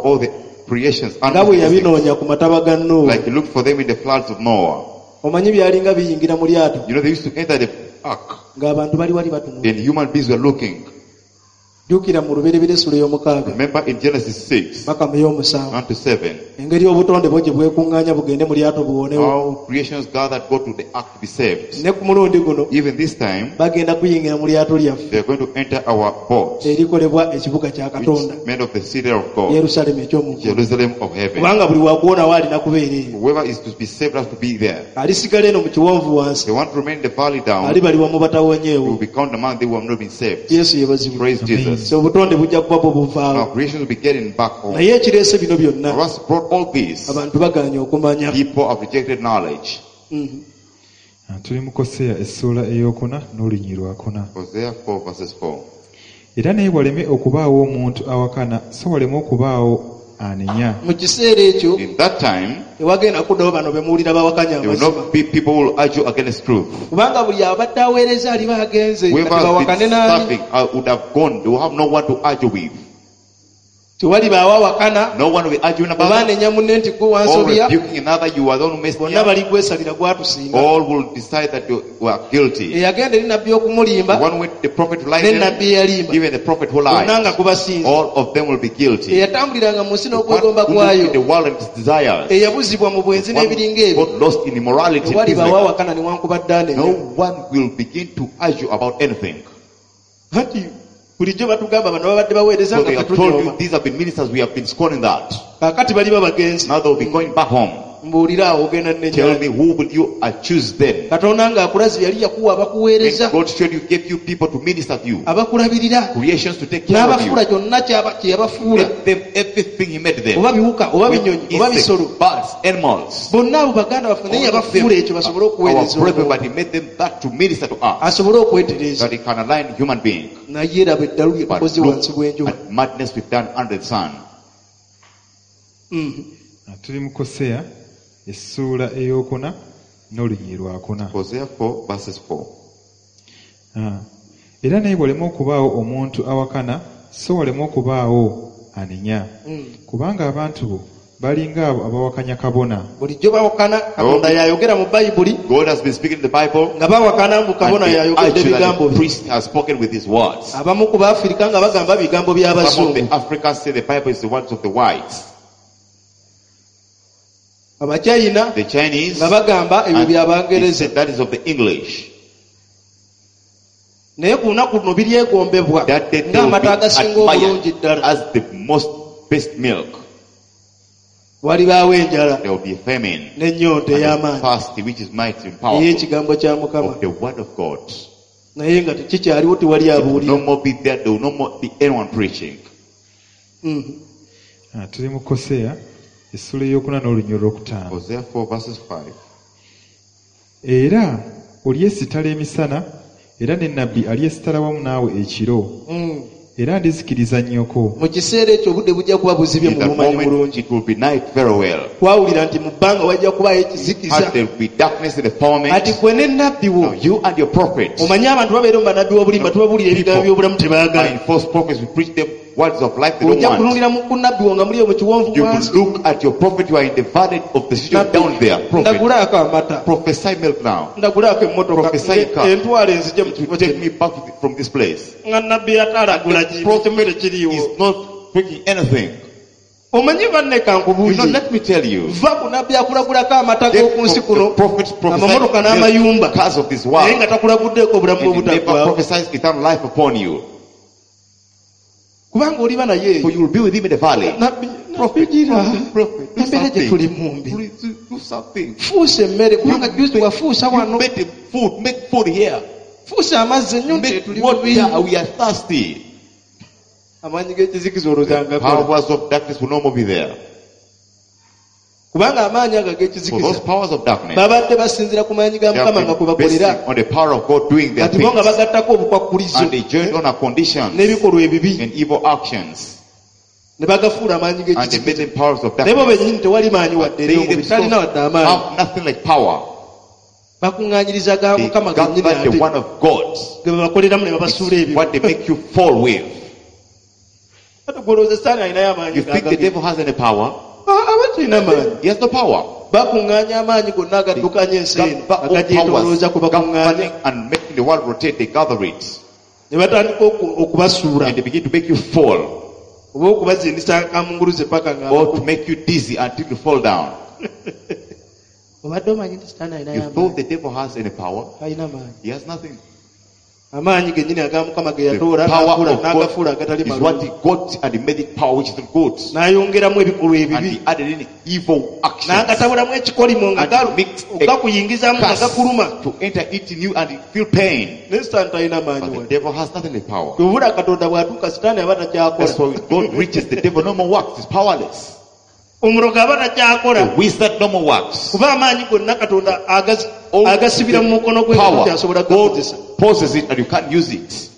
nga bwe yabinoonya ku mataba ga Nuuwa. Like he looked for them in the floods of Noah. Omanyi byalinga biyingira mu lyato. You know, they used to enter the ark. Ng'abantu bali wali batunula. And human beings were looking. Jukira mu luberebere Essula ey'omukaaga. Remember in Genesis six, paka mu y'omusanvu. one to seven. Engeri obutonde bwo gye bwekuŋŋaanya bugende mu lyato buwonewo. How creations gathered go to the ark to be saved. Ne ku mulundi guno. Even this time. Bagenda kuyingira mu lyato lyaffe. They are going to enter our boat. Erikolebwa ekibuga kya Katonda. Which made of the city of God. Yerusalemu ekyomu. Jerusalem of heaven. Kubanga buli wakuwona waalina kubeera eyo. Whoever is to be saved has to be there. Alisigala eno mu kiwonvu wansi. They want to remain in the valley down. Ali baliwa mu batawonyeewo. Will be counted among they who have not been saved. Yesu yebazibwa. Praise Jesus. So obutonde bujja kuba bwo buvaawo. Now creation will be getting back home. Naye ekireese bino byonna. For us brought all this. Abantu bagaanye okumanya. People have rejected knowledge. Tuli mu Koseya essula eyokuna n'olunyiriri lwakuna. Hosea four verses four. Era naye waleme okubaawo omuntu awakana so waleme okubaawo anenya. Mu kiseera ekyo. In that time. Tewagenda kuddawo bano be muwulira bawakanya amazima. There will not be people who will argue against truth. Kubanga buli abadde aweereza aliba agenze. Whoever has been serving would have gone. They will have no one to argue with. Tewali bawawakana. No one will be arguing about it. Baanenya munne nti gwe wansobya. Or rebuking another, you are the one who messed me bonna up. bali gwesalira gwatusinga. All will decide that you were guilty. Eyagenda eri nabbi okumulimba. The one with the prophet who lied. Ne nabbi eyalimba. Even the prophet who lied. Bonna nga kubasinza. All of them will be guilty. Eyatambuliranga mu nsi n'okwegomba kwayo. The world and its desires. Eyabuzibwa mu bwenzi n'ebiringa ebyo. Got lost in immorality. Tewali bawawakana newankubadde anenya. No one will begin to argue about anything. Hati bulijjo batugamba bano babadde baweereza so nga they have told you these have been ministers, we have been scorning that. Kakati bali babagenzi. Now they will be going back home. Mbuulira awo ogenda nnenya. Tell me who will you uh, choose then? Katonda nga akulazi yali yakuwa abakuweereza. God showed you, gave you people to minister to you. Abakulabirira. Creations to take care of you. N'abafuula kyonna kye yabafuula. Made them everything he made them. Oba biwuka, oba binyonyi, oba bisolo. Birds, animals. Bonna abo baganda baffe naye yabafuula ekyo basobole okuweereza. Our brethren, but he made them that to minister to us. Asobole okwetereza. That he can align human being. Naye eraba eddalu lye tukoze wansi w'enjuba. Madness we've done under the sun. Tuli mu Koseya essula eyokuna n'olunyiriri lwakuna. Hosea four verses four. Ah. Era naye waleme okubaawo omuntu awakana so waleme okubaawo anenya. Mm. Kubanga abantu bo balinga abo abawakanya kabona. Bulijjo bawakana Katonda yayogera mu Bayibuli. God has been speaking in the Bible. Nga bawakana mu kabona yayogedde ebigambo. The priest has spoken with his words. Abamu ku Baafirika nga bagamba bigambo by'abazungu. Some of the Africans say the Bible is the words of the whites. Abachina, the Chinese, nga bagamba ebyo by'Abangereza. That is of the English. Naye ku lunaku luno biryegombebwa ng'amata agasinga obulungi ddala. As the most best milk. Walibaawo enjala. There will be a famine. N'ennyonta ey'amaanyi. Thirsty, which is mighty and powerful. Ey'ekigambo kya Mukama. Of the word of God. Naye nga tekikyaliwo tewali abuulira. No more be there, there will no more be anyone preaching. Tuli mu Koseya essula ey'okuna n'olunyiriri lwokutaano. Hosea four verses five. Era olyesitala emisana era ne nnabbi alyesitala wamu naawe ekiro. Era ndizikiriza nnyoko. Mu kiseera ekyo obudde bujja kuba buzibye mu bumanyi bulungi. It will be night very well. Twawulira nti mu bbanga wajja kubayo ekizikiza. There will be darkness in the firmament. Ati gwe ne nnabbi wo. You and your prophets. Omanyi abantu babeera mu bannabbi w'obulimba tubabuulira ebigambo by'obulamu tebaagala. And false prophets we preach them words of life they don't want. You will look at your prophet, you are in the valley of the city down there. Prophet. Prophesy milk now. Prophesy car. Take me back from this place. The prophet is not speaking anything. You know, let me tell you. The prophet prophesied cars of this world. And he never prophesies eternal life upon you. For you will be with him in the valley. Prophet, prophet, prophet, do something. Please do something. You make the food, make food here. Make water, we are thirsty. The powers of darkness will no more be there. For those powers of darkness, they have been basing on the power of God doing their things. And they joined on a conditions and evil actions. And they made them powers of darkness. But they themselves have nothing like power. They gather the one of God. It's what they make you fall with. You think the devil has any power? He has no power. Bakuŋŋaanya amaanyi gonna agaddukanya ensi eno agagyetolooza ku bakuŋŋaanya and making the world rotate, they gather it. Ne batandika okubasuula and they begin to make you fall, oba okubazindisa kamunguluze paka nga or to make you dizzy until you fall down. Obadde omanyi nti Sitaani alina You thought the devil has any power? alina maanyi. He has nothing. Amaanyi gennyini aga Mukama ge The yatoola power n'agafuula of agatali God is what malungi he got, and he made it power which is not good. n'ayongeramu ebikolwa And ebibi he added in evil actions n'agatabulamu ekikolimo nga and mixed a gakuyingizamu nga gakuluma. curse to enter into you and you feel pain. Ne Sitaani talina But maanyi the wano. devil has nothing like power. Kyobula Katonda bw'atuuka Sitaani aba That's takyakola. why when God reaches the devil, no more works. He's powerless. Omulogo aba The takyakola. wizard, no more works. Kuba amaanyi gonna Katonda agaz- All agasibira mu mukono gwe power, nga tyasobola God gakozesa. poses it and you can't use it.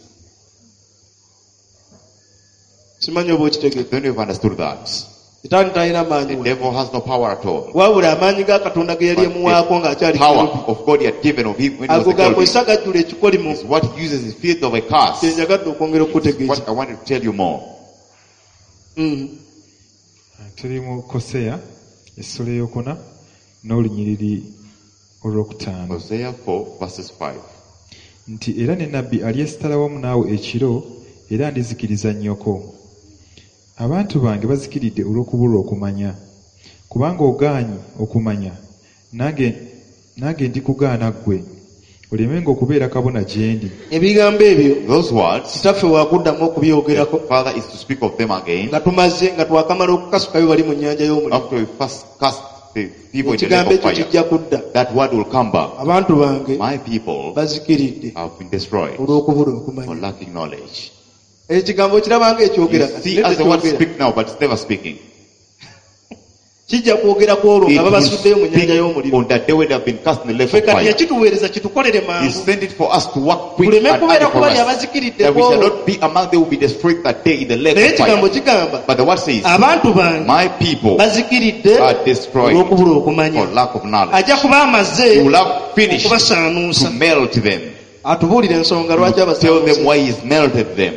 Simanyi oba okitegedde. Don't you have understood that? Sitaani talina maanyi The wano. devil has no power at all. Wabula amaanyi ga Katonda ge yali emuwaako ng'akyali Power kirubu. of God he had given of him when he was Ago a child gakozesa gajjula ekikolimo. is what he uses in field of a curse. Kyenjagadde okwongera okukutegeeza. What I wanted to tell you more. Mm. Tuli mu Koseya essula eyokuna n'olunyiriri olwokutaano Hosea four verses five. nti era ne nabbi alyesitala wamu naawe ekiro era ndizikiriza nnyoko. Abantu bange bazikiridde olw'okubulwa okumanya. Kubanga ogaanyi okumanya, nange nange ndikugaana ggwe olemenga okubeera kabona gye ndi. Ebigambo ebyo Those words, kitaffe wakuddamu okubyogerako the Father is to speak of them again nga tumaze nga twakamala okukasukayo bali mu nnyanja y'omuliro. after we first cast the people in the Ekigambo lake of ekyo fire. kijja kudda. That word will come back. Abantu bange My people bazikiridde have been destroyed olw'okubula for okumanya. lacking knowledge. Ekigambo kirabanga ekyogera You see, as the word speak now, but it's never speaking. kijja kwogera ku olwo It nga will babasuddeyo mu nnyanja speak y'omuliro. on that day when they have been cast in the lake Ffe of kati fire. yakituweereza kitukolere He mangu sent it for us to work quick tuleme and kubeera early for ku bali us, abazikiridde that we ku shall olwo. not be among them who will be destroyed that day in the lake Naye of ekigambo fire. kigamba But the word says, abantu bange my people bazikiridde are destroyed olw'okubula okumanya. for lack of knowledge. Ajja kuba amaze He will have finished okubasaanuusa. to melt them. Atubuulire ensonga He lwaki will tell them abasaanuusa. why he's melted them.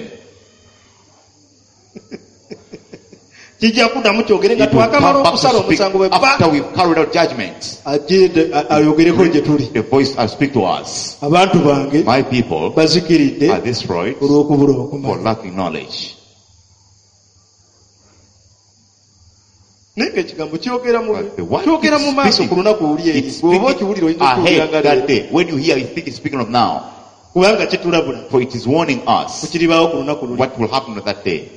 Kijja kuddamu kyogere nga It will twakamala come back okusala to speak omusango bwe bba after we've carried out judgment. ajje ayogereko gye tuli. The voice will speak to us. Abantu bange My people bazikiridde are destroyed olw'okubula for okumanya. lacking knowledge. Naye ng'ekigambo kyogera mu But the word kyogera mu keeps maaso speaking. ku lunaku luli eri. It's Bw'oba speaking okiwulira oyinza okuwulira ahead nga that leero. day. When you hear, you think it's speaking of now. Kubanga kitulabula For it is warning ku us kiribaawo ku lunaku luli. what will happen on that day.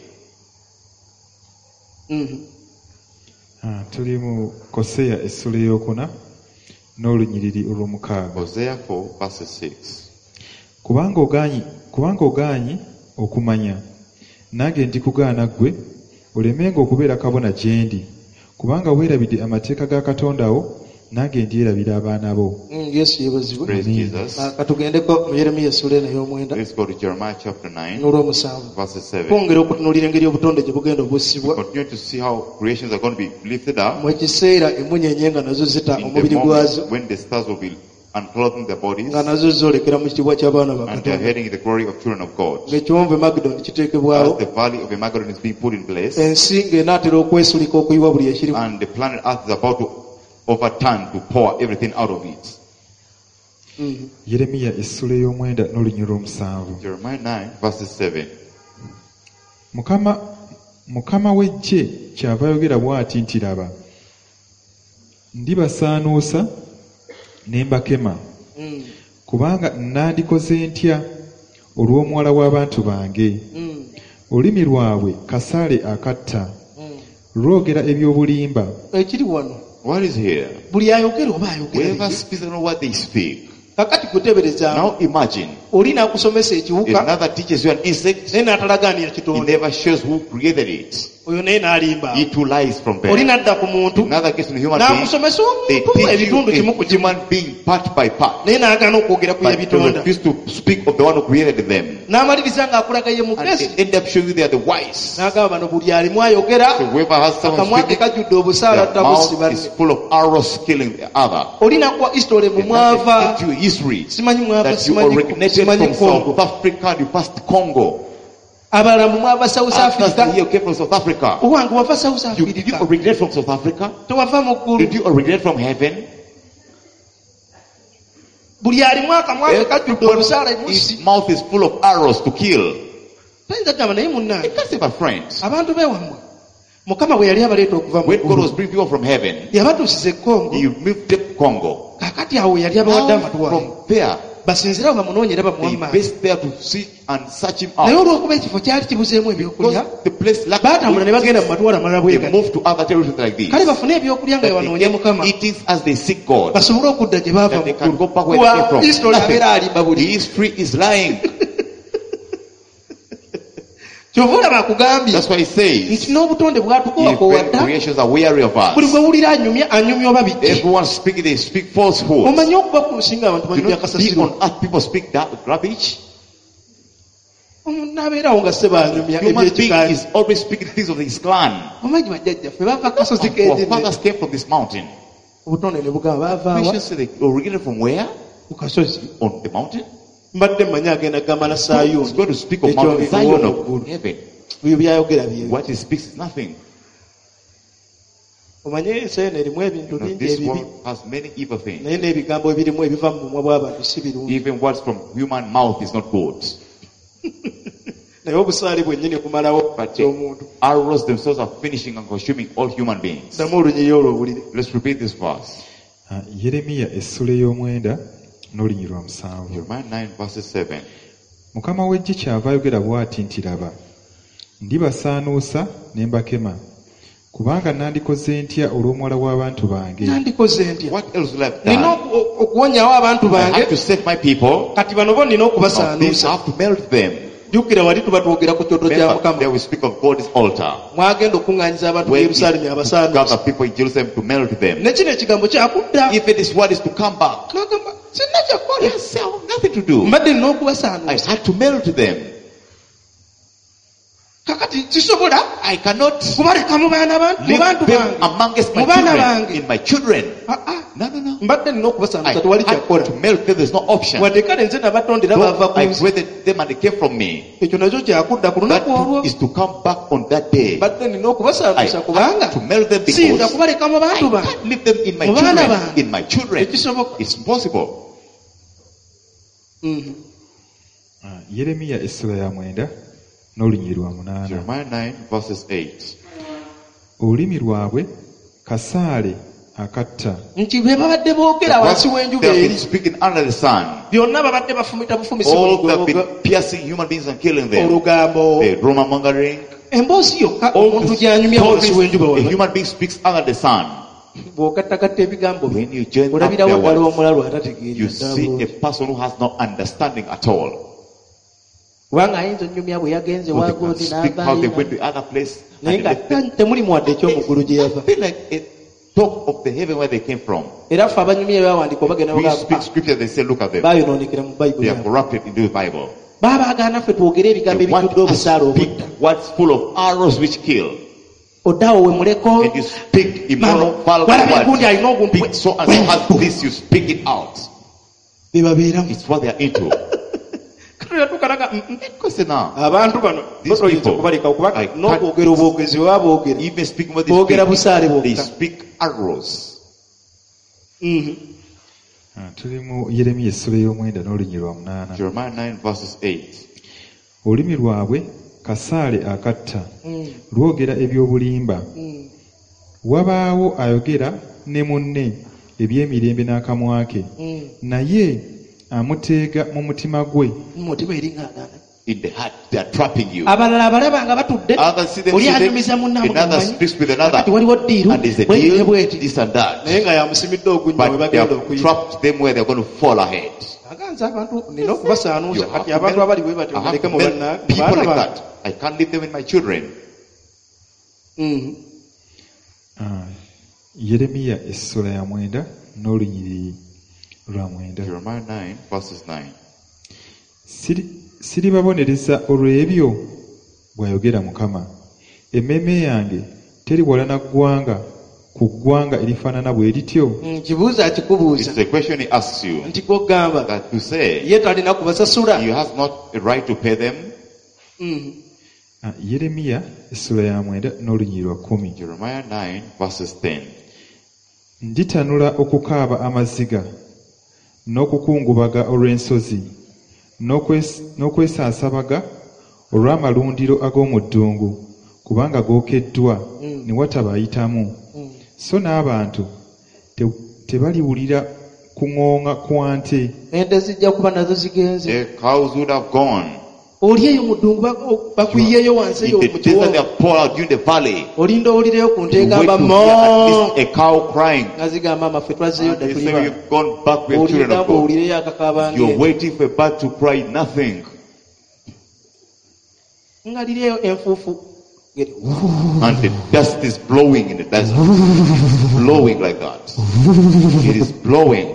Mhm. Ah, tuli mu Koseya essula eyokuna n'olunyiriri olw'omukaaga. Hosea four verses six. Kubanga ogaanyi kubanga ogaanyi okumanya, nange ndikugaana ggwe olemenga okubeera kabona gye ndi. Kubanga weerabidde amateeka ga Katonda wo, nange ndyerabira abaana bo. Mm, Yesu yeebazibwe. Praise Jesus. Ah, Katugendeko mu Yeremiya essula eno ey'omwenda Let's go to Jeremiah chapter nine n'olw'omusanvu. verses seven. Twongera okutunuulira engeri obutonde gye bugenda obussibwa Continue to see how creations are going to be lifted up mu kiseera emunyenye nga nazo zita in the omubiri gwazo moment when the stars will be unclothing their bodies nga nazo zoolekera mu kitiibwa ky'abaana ba and they are Katonda. heading in the glory of children of God. Ng'ekiwonvu e Magidoni kiteekebwawo, As the valley of Armageddon is being put in place ensi ng'enaatera okwesulika okuyiwa buli ekirimu. and the planet Earth is about to overturn to pour everything out of it. Mhm. Yeremiya essula ey'omwenda n'olunyiriri olw'omusanvu. Jeremiah nine verses seven. Mukama Mukama w'eggye kyava ayogera bw'ati nti laba, ndibasaanuusa ne mbakema, Mm. kubanga nandikoze ntya olw'omuwala w'abantu bange. Mm. Olulimi lwabwe kasaale akatta, Mm. lwogera eby'obulimba. Ekiri wano What is here? buli ayogera oba ayogera Whoever biki? speaks, I don't know what they speak. Kakati kutebereza Now imagine, oli n'akusomesa ekiwuka another teaches you an insect, naye n'atalagaanira he kitonde, never shows who created it. oyo naye n'alimba. He too lies from Oli there. n'adda ku muntu Another gets in a human being, n'akusomesa they omuntu teach you ebitundu kimu ku a kimu, human being part by part, naye n'agaana okwogera ku but they y'ebitonda, refuse to speak of the one who created them. n'amaliriza ng'akulaga ye And mugezi, they end up showing you they are the wise. n'agamba bano buli alimu ayogera, So whoever has someone akamwa ke speaking, kajjudde obusaala their atta mouth busiba. is full of arrows killing the other. Oli nakuwa history mu And mwava, that they teach you history simanyi mwava, that you simanyi originated simanyi from Congo. South Africa and you passed Congo. abalamu mwava South Africa. You came from South Africa. Owange wava South Africa. You, did you originate from South Africa? Tewava mu ggulu. Did you originate from heaven? Buli alimu akamwa kajjudde obusaala ebusi. His mouth is full of arrows to kill. Tayinza gamba naye munnange. He can't save a friend. Abantu beewammwe. Mukama bwe yali abaleeta okuva mu when God was bringing people from heaven, yabatuusiza e Congo. He moved them to Congo. Kakati awo yali abawadde amatuwa. From there, basinzirawo bamunoonyera they bamuwamma. based there to see and search him out. Naye olw'okuba ekifo kyali kibuzeemu ebyokulya, the place lacked baatambula ne bagenda mu matwala amalala bwe they moved to other territories like this. Kale bafune ebyokulya nga banoonya Mukama. Eating as they seek God. Basobole okudda gye baava They can go back where they came from. History abeera alimba buli. The history is lying. Kyova bakugambye. That's why he says, nti n'obutonde bwatukowa ko wadda. Creations are weary of us. Buli gwe wulira anyumya anyumya oba biki. Everyone speaking, they speak falsehood. Omanyi okuba ku nsinga abantu banyumya kasasiro. On earth people speak that rubbish. Omuntu abeerawo nga se banyumya ebyekikaani. Human being is always speaking things of his clan. Omanyi bajjajjaffe bava kasozi Our fathers came from this mountain. Obutonde ne bugamba bava wa. Creations say they originated from where? Ku kasozi. On the mountain. Mbadde mmanyi agenda gamba na Sayuni. He's going to speak of Mount Zion of heaven. What he speaks is nothing. This world has many evil things. Even words from human mouth is not good. But the arrows themselves are finishing and consuming all human beings. Let's repeat this verse. Yeremiya essula ey'omwenda n'olunyiriri lwa musanvu. Jeremiah nine verses seven. Mukama w'eggye kyava ayogera bw'ati nti laba, ndibasaanuusa ne mbakema, kubanga nandikoze ntya olw'omuwala w'abantu bange. Nandikoze ntya? What else will I have done? Nina okuwonyawo abantu bange. I have to save my people. Kati bano bo nina okubasaanuusa. I have to melt them. Jjukira wali tuba twogera ku kyoto kya Mukama. There we speak of God's altar. Mwagenda okuŋŋaanyiza abantu mu Yerusaalemi abasaanuusa. Gather people in Jerusalem to melt them. Ne kino ekigambo kyakudda. If this word is to come back, n'agamba sinna kyakola. Yes, I have nothing to do. Mbadde nina okubasaanuusa. I had to melt them. Kakati sisobola. I cannot kubaleka mu baana bantu mu bantu bange amongst my children, in my children. Ah, ah. No, no, no. Mbadde nina okubasaanuusa tewali kyakola. I had to melt them. There's no option. Wadde kale nze nabatondera bava ku I created them and they came from me. Ekyo nakyo kyakudda ku lunaku olwo. That is to come back on that day. Mbadde nina okubasaanuusa kubanga to melt them because siyinza kubaleka mu bantu bange. I can't leave them in my children. In my children. Ekisoboka. It's possible. Mm-hmm. Uh, Yeremiya essula ya mwenda n'olunyiriri lwa munaana. Jeremiah nine verses eight. Olulimi lwabwe kasaale akatta. Nti be babadde boogera wansi w'enjuba eri. Speaking under the sun. Byonna babadde bafumita bufumisi. All have been piercing human beings and killing them. Olugambo. The rumor mongering. Emboozi yokka omuntu gy'anyumya wansi w'enjuba wonna. A human being speaks under the sun. Bw'ogattagatta ebigambo when you join up their words, you see a person who has no understanding at all. Kubanga ayinza onnyumya bwe yagenze waagoti n'avaayo naye nga temuli muwadde eky'omuggulu gye yava. Talk of the heaven where they came from. Era ffe abanyumya bawandika bagenda bayonoonekera mu Bayibuli. They are corrupted into the Bible. Baabagana ffe twogere ebigambo ebijjudde obusaale obutta. Words full of arrows which kill. Odawo we muleko. And you speak immoral, vulgar words. Speak so and so as this, you speak it out. It's what they are into. Abantu bano toyinza kubaleka okuba n'okwogera obwogezi bwe baboogera boogera busaale bwokka. They speak arrows. Tuli mu Yeremiya essula ey'omwenda n'olunyiriri lwa munaana. Jeremiah nine verses eight. Olulimi lwabwe kasaale akatta, lwogera eby'obulimba. Wabaawo ayogera ne munne eby'emirembe n'akamwa ke, naye amuteega mu mutima gwe. In the heart, they are trapping you. Abalala abalaba nga batudde, oli anyumiza munnamu n'omanyi, waliwo ddiiru, and there's a deal, this and that. Naye nga yamusimidde ogunnya we bagenda okuyiba. But they have trapped them where they're going to fall ahead. Aganza abantu nina okubasaanuusa kati abantu abali bwe batyo baleke mu banna people like that. I can't leave them in my children. Mm. Ah, Yeremiya essula ya mwenda n'olunyiriri lwa mwenda. Jeremiah nine verses nine. Siri siribabonereza olw'ebyo bw'ayogera Mukama. Emmeeme yange teri wala na ggwanga ku ggwanga erifaanana bwe lityo. Kibuuza akikubuuza. It's a question he asks you. Nti gw'ogamba that to say ye talina kubasasula. You have not a right to pay them. Mm. Yeremiya essula ya mwenda n'olunyiriri lwa kkumi. Jeremiah nine verses ten. Nditanula okukaaba amaziga n'okukungubaga olw'ensozi n'okwesaasabaga olw'amalundiro ag'omu ddungu kubanga gookeddwa ne wataba ayitamu. So n'abantu tebaliwulira kuŋŋoŋŋa kwa nte. Ente zijja kuba nazo zigenze. The cows would have gone. Oli eyo mu ddungu bakuyiyeyo wansi eyo mu kiwo. Olinda owulireyo ku nte egamba moo. A cow crying. Nga zigamba amaffe twazeeyo dda tuliba. You've gone back with children of God. Owulireyo akakabange. You're waiting for a bird to cry, nothing. Ngalireyo enfuufu. And the dust is blowing in the dust. Blowing like that. It is blowing.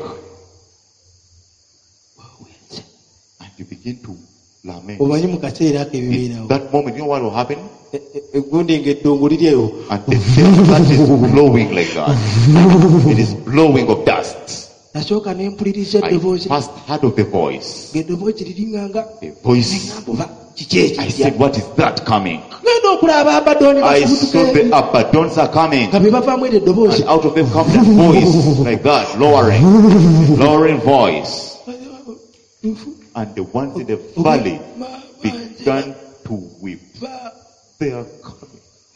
And you begin to lament. In that moment, you know what will happen? And the dust is blowing like that. It is blowing of dust. I first heard of the voice. The voice. I said, what is that coming? I saw the Abaddons are coming. And out of them comes a voice like that, lowering, lowering voice. And the ones in the valley began to weep. They are coming.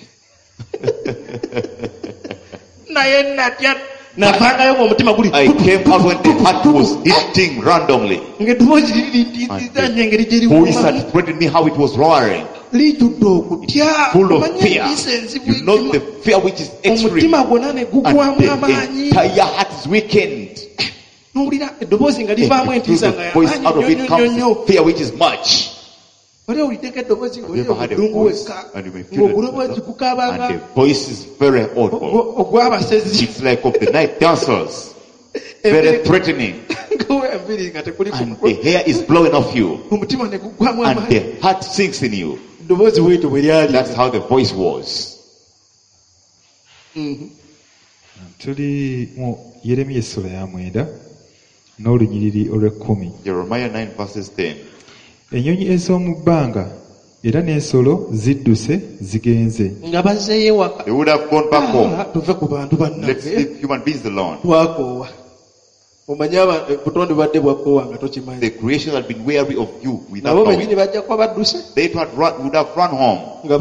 I came out when the heart was hitting randomly. And the voice had threatened me how it was roaring. Full of fear. You know the fear which is extreme. And the entire heart is weakened. And through the voice out of it comes fear which is much. You ever had a voice and you may feel it, and the voice is very audible. It's like of the night dancers, very threatening, and the hair is blowing off you, and the heart sinks in you. That's how the voice was. Tuli mu Yeremiya essula ya mwenda n'olunyiriri olw'ekkumi. Jeremiah nine verses ten. Ennyonyi ez'omu bbanga era n'ensolo zidduse zigenze. They would have gone back home. Let's leave human beings alone. The creation had been weary of you without knowing. They would have run, would have run home.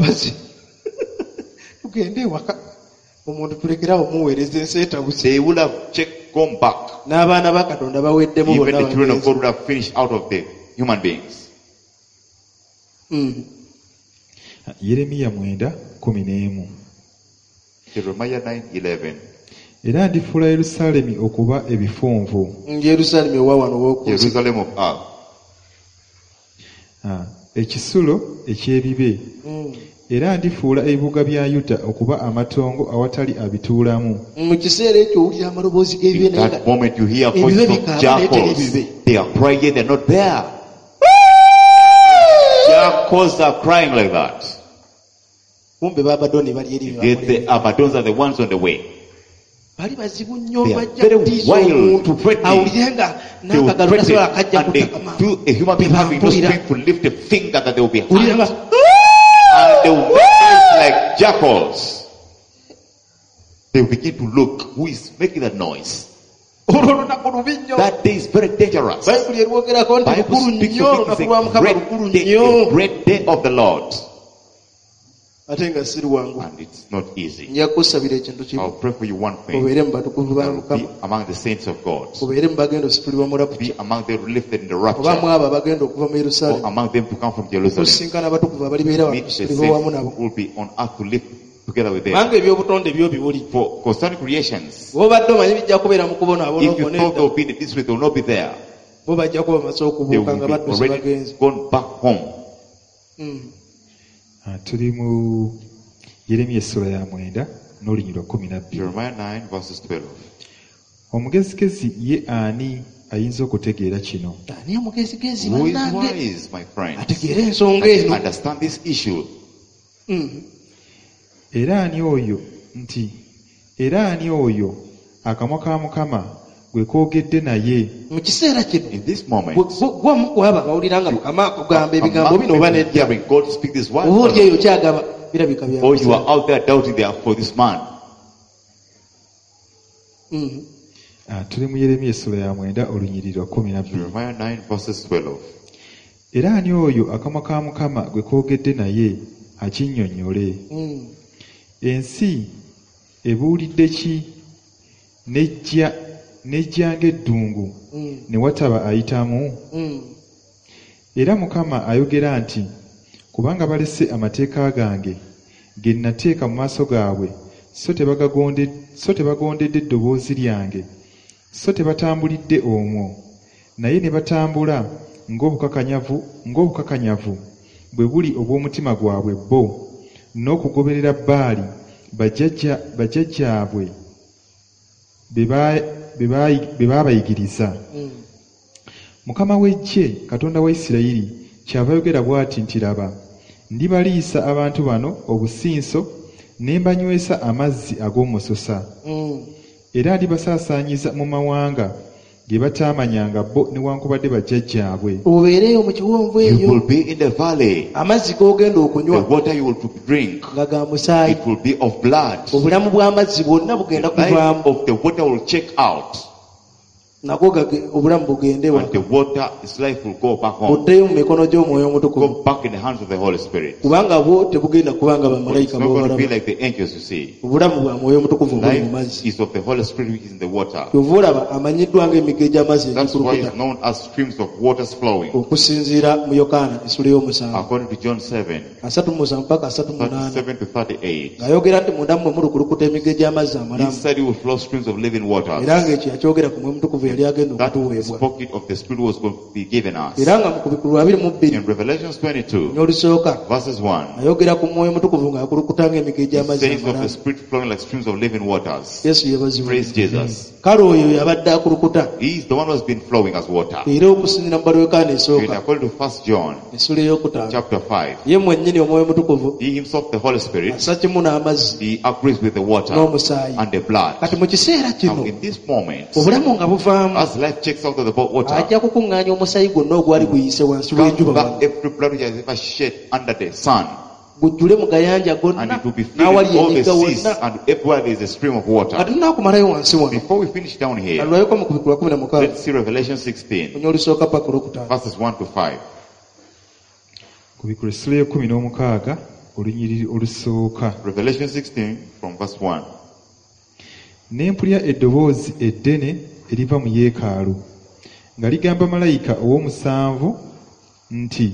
They would have checked, gone back. Even the children of God would have finished out of the human beings. Mm. Yeremiya mwenda kumi n'emu. Jeremiah nine eleven. Era ndifuula Yerusaalemi okuba ebifunvu. Yerusaalemi owawano w'okusi. Jerusalem of earth. Ah, ekisulo eky'ebibe. Mm. Era ndifuula ebibuga bya Yuda okuba amatongo awatali abituulamu. Mu kiseera ekyo owulira amaloboozi g'ebibe. In that moment you hear voices of jackals. They are crying, they are not there. Jackals are crying like that. Yet the Abaddons are the ones on the way. They are very wild, threatening. They will threaten, and they do a human being having no strength to lift a finger that they will be harmed. And they will make noise like jackals. They will begin to look who is making that noise. That day is very dangerous. Bible speaks of it as a great day, a great day of the Lord. And it's not easy. I'll pray for you one thing. Be among the saints of God. Be among them lifted in the rapture. Or among them to come from Jerusalem. Meet the saints who will be on earth to live together with them. For concerning creations, if you thought they will be in this way, they will not be there. They will be already gone back home. Mm. Tuli mu Yeremiya essula ya mwenda n'olunyiriri lwa kkumi na bbiri. Jeremiah nine verses twelve. Omugezigezi ye ani ayinza okutegeera kino? Who is wise, my friend? Understand this issue. Mm. Era ani oyo nti era ani oyo akamwa ka Mukama gwe koogedde naye. Mu kiseera kino in this moment, gwamu kwaba bawuliranga Mukama akugamba ebigambo bino oba nedda. God speak this word. Oba oli eyo kyagaba birabika bya. Or you are out there doubting there for this man. Mhm. Ah, tuli mu Yeremiya essula ya mwenda olunyiriri lwa kumi na bbiri. Jeremiah nine verses twelve. Era ani oyo akamwa ka Mukama gwe koogedde naye akinnyonnyole. Mm. Ensi ebuulidde ki nejja nejja ng'eddungu Mm. ne wataba ayitamu. Mm. Era Mukama ayogera nti kubanga balese amateeka gange ge nateeka mu maaso gaabwe so tebagagondedde so tebagondedde eddoboozi lyange so tebatambulidde omwo naye ne batambula ng'obukakanyavu ng'obukakanyavu bwe buli obw'omutima gwabwe bo n'okugoberera Baali bajjajja bajjajjaabwe be baabayigiriza. Mm. Mukama w'eggye Katonda wa Isirayiri kyava yogera bw'ati nti laba ndibaliisa abantu bano obusinso ne mbanywesa amazzi ag'omusosa. Mm. Era ndibasaasaanyiza mu mawanga ge bataamanyanga bo newankubadde bajjajjaabwe. Obeereyo mu kiwonvu eyo. You will be in the valley. Amazzi g'ogenda okunywa. The water you will drink. Nga ga musaayi. It will be of blood. Obulamu bw'amazzi bwonna bugenda kuvaamu. The life of the water will check out. Nako obulamu bugende and the water, his life will go back home. Buddeyo mu mikono gy'omwoyo omutukuvu. Go back in the hands of the Holy Spirit. Kubanga bo tebugenda kubanga It's bamalayika not going to be b'obalaba. like the angels you see. Obulamu bwa mwoyo omutukuvu buli mu Life mazzi. is of the Holy Spirit which is in the water. Kyova olaba amanyiddwa ng'emigga egy'amazzi That's why egikulukuta. it's known as streams of waters flowing. Okusinziira mu Yokaana essula y'omusanvu. According to John seven, asatu mu musanvu paka asatu mu munaana. thirty-seven to thirty-eight. Ng'ayogera nti munda mmwe mulukulukuta emigga egy'amazzi amalamu. Inside you will flow streams of living waters. Era ng'ekyo yakyogera ku mwoyo omutukuvu yali agenda That okutuweebwa. spoke it of the Spirit was going to be given us. Era nga mu kubikulu abiri mu bbiri In Revelation twenty-two, n'olusooka verses one, ayogera ku mwoyo omutukuvu ng'akulukuta ng'emigga it egy'amazzi says of the amalamu. Spirit flowing like streams of living waters. Yesu yeebazibwa. Praise Jesus. Kale oyo yabadde akulukuta He is the one who has been flowing as water. era okusinziira mu Bbalwekaana And esooka according to First John essula ey'okutaano chapter five, ye mwennyini omwoyo omutukuvu he himself, the Holy Spirit, assa kimu n'amazzi he agrees with the water n'omusaayi. and the blood. Kati mu kiseera kino Now in this moment, obulamu nga buvaamu as life checks out of the water, ajja kukuŋŋaanya omusaayi gwonna ogwali guyise wansi comes w'enjuba back wano. every blood which has ever shed under the sun, gujjule mu gayanja and gonna it will be filled n'awali in all the emigga seas, wonna. and everywhere there is a stream of water. Kati tunaakumalayo wansi wano Before we finish down here, alwayoko mu kubikula kumi na mukaaga let's see Revelation sixteen, onya olusooka paka olwokutaano. verses one to five. Ku bikula essula y'ekkumi n'omukaaga olunyiriri olusooka. Revelation sixteen from verse one. Ne mpulya eddoboozi eddene eriva mu yeekaalu nga ligamba malayika ow'omusanvu nti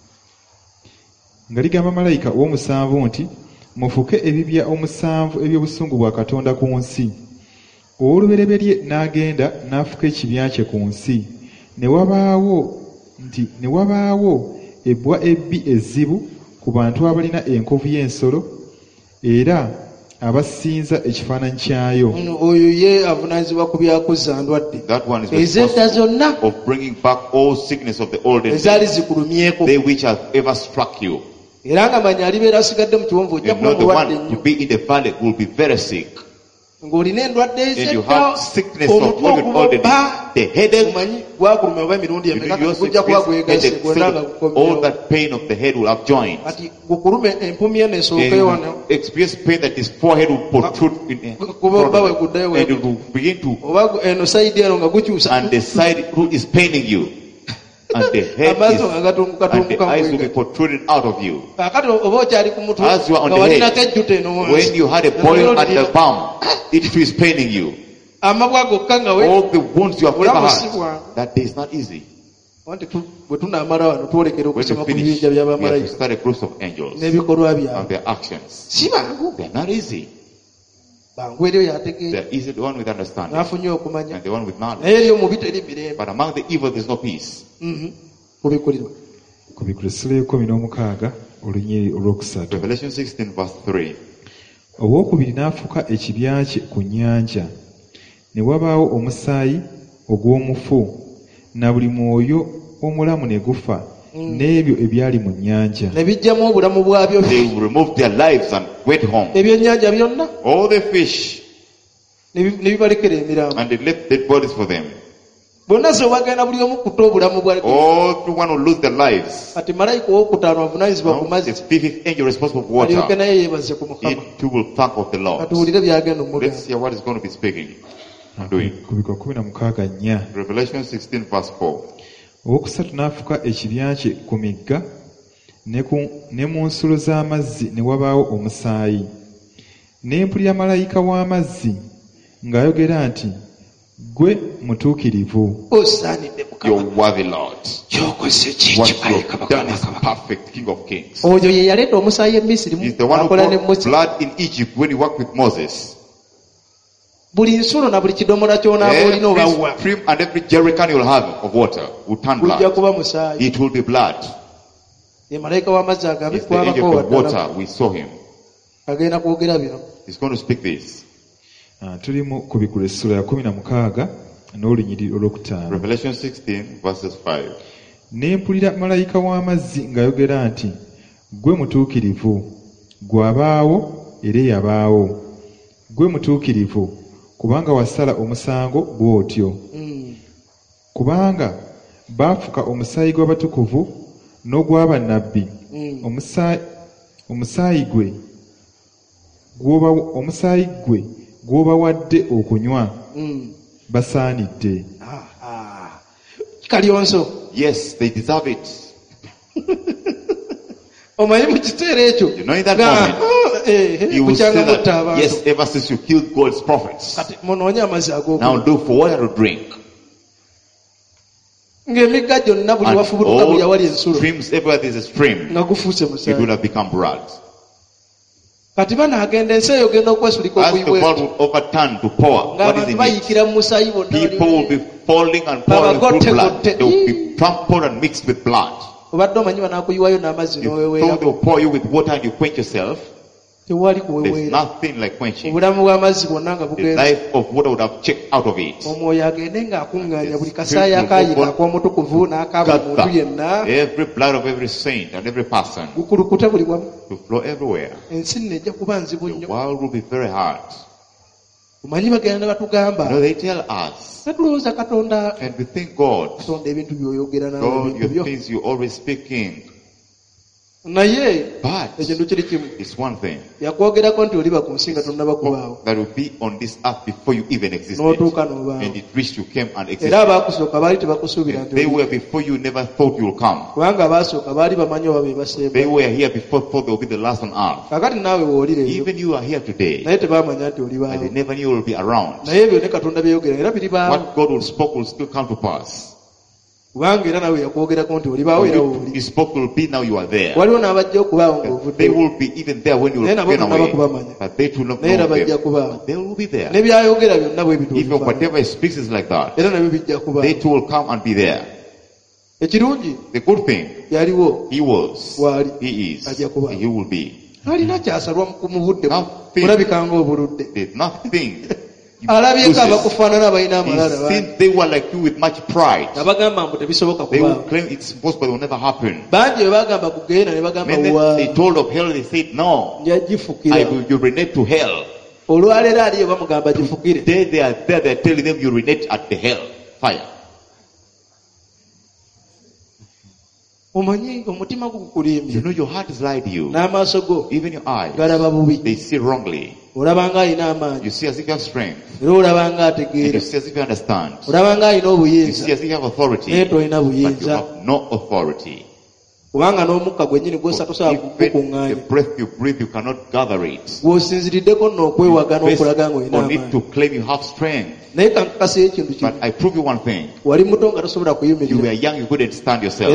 nga ligamba malayika ow'omusanvu nti mufuke ebibya omusanvu eby'obusungu bwa Katonda ku nsi. Ow'olubereberye n'agenda n'afuka ekibya kye ku nsi. Ne wabaawo nti ne wabaawo ebbwa ebbi ezzibu ku bantu abalina enkovu y'ensolo era abasinza ekifaananyi kyayo. Ono oyo ye avunaanyizibwa ku byakuzza ndwadde That one is ez'edda responsible zonna of bringing back all sickness of the old and ezaali zikulumyeko. they which have ever struck you. Era nga manya alibeera asigadde mu kiwonvu ojja You kuba know the mulwadde one to nnyo be in the valley will be very sick. ng'olina endwadde And you ez'edda have sickness of omutwe old and old ogubobba the headache. omanyi gwakuluma oba emirundi You emeka know, you also gujja kuba experience gwegase headache, gwonna nga feel all gukomyewo. that pain of the head will have joined. Kati gukulume empumi eno And esooke you wano will experience pain that his forehead will protrude in, in front kuba of we it. guddeyo And it will begin to, oba gu- eno sayidi eno nga gukyusa and the side root is paining you. And the head amaaso is, nga gatunguka and the tunguka eyes will be mwega. protruding out of you. Kaakati oba okyali ku mutwe As you are on nga the walinako head, ejjuta eno wansi. when you had a boil at the bum, it too is paining you. amabwa gokka nga we All the wounds you have ever Bulamu si had, bwangu. that day is not easy. Wanti tu- bwe tunaamala wano twolekera When okusoma you ku finish, bibinja we have to by'abamalayika start a group of angels n'ebikolwa and byabwe their actions. si bangu They are not easy. bangu eri oyo ategeera They are easy, the one with understanding n'afunye okumanya and the one with knowledge. naye eri omubi teri mirembe. But among the evil, there's no peace. Mhm. kubikulirwa Ku bikula essula y'ekkumi n'omukaaga olunyiriri olwokusatu. Revelation sixteen verse three. Owookubiri n'afuka ekibya kye ku nnyanja, ne wabaawo omusaayi ogw'omufu na buli mwoyo omulamu ne gufa n'ebyo ebyali mu nnyanja. ne bijjamu obulamu bwabyo They will remove their lives and went home. ebyennyanja byonna All the fish, And they left dead bodies for them. All everyone will lose their lives. Now, the fifth angel responsible for water, it too will thank of the Lord. Let's hear what is going to be speaking and doing. Revelation sixteen verse four. Owokusatu n'afuka ekibya kye ku migga ne mu nsulo z'amazzi ne wabaawo omusaayi. Ne mpulira malayika w'amazzi ng'ayogera nti, gwe mutuukirivu. You're worthy, Lord. What you have done is perfect, King of Kings. He's the one who brought blood in Egypt when he worked with Moses. Every stream and every jerrycan you'll have of water will turn blood. It will be blood. He's the angel of water. We saw him. He's going to speak this. Revelation sixteen verses five. Ne mpulira malayika w'amazzi ng'ayogera nti, gwe mutuukirivu, gw'abaawo era yabaawo. Gwe mutuukirivu, kubanga wasala omusango bw'otyo. Kubanga baafuka omusaayi gw'abatukuvu n'ogw'abannabbi. Omusaayi gwe omusaayi gwe gw'obawadde okunywa basaanidde. Yes, they deserve it. You know, in that moment, you will say that, yes, ever since you killed God's prophets, now do for water to drink. And all streams, everywhere there is a stream, it will have become blood. As the world will overturn to pour, what is in it? People will be falling and pouring through blood. They will be trampled and mixed with blood. You thought they will pour you with water and you quench yourself. There's nothing like quenching. The life of water would have checked out of it. Every blood of every saint and every person will flow everywhere. The world will be very hard. You know, they tell us, and we thank God, God, your things you always speaking. But it's one thing that will be on this earth before you even existed, and it reached you came and existed. And they were before you never thought you will come. They were here before thought they will be the last on earth. Even you are here today, and they never knew you will be around. What God will spoke will still come to pass. What you spoke will be now you are there. They will be even there when you will get away. But they will not know them. But they will be there. Even whatever he speaks is like that. They too will come and be there. The good thing, he was, he is, and he will be. Nothing. There's nothing. He think they were like you with much pride. They will claim it's impossible, but it will never happen. When they told of hell, they said, no, I will urinate to hell. Today they are there, they are telling them urinate at the hell fire. You know your heart is lied to you. Even your eyes, they see wrongly. You see as if you have strength. And you see as if you understand. You see as if you have authority. But you have no authority. Even the breath you breathe, you cannot gather it. You based on it to claim you have strength. But I prove you one thing. You were young, you couldn't stand yourself.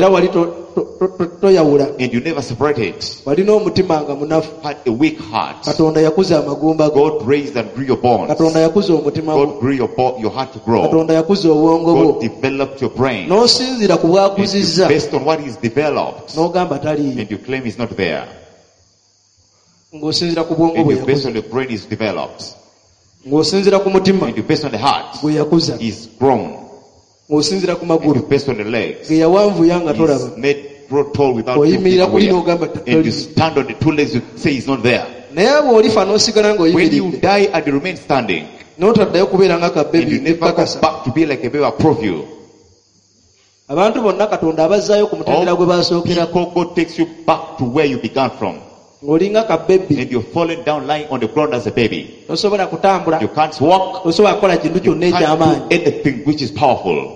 And you never separated. Had a weak heart. God raised and grew your bones. God grew your, bo- your heart to grow. God developed your brain. And based on what He's developed, and you claim He's not there. And you based on the brain is developed. And you based on the heart, He's grown. And you based on the legs, He's made grow tall without moving away. And you stand on the two legs, you say He's not there. When you die and you remain standing, n'otaddayo kubeera nga ka And baby you never go back to be like a baby, I prove you. abantu bonna katonda abazzaayo ku mutendera gwe baasookerako. All God takes you back to where you began from. Ng'olinga ka baby. And you're falling down lying on the ground as a baby. Tosobola kutambula. You can't walk. Tosobola kukola kintu kyonna eky'amaanyi. You can't do anything which is powerful.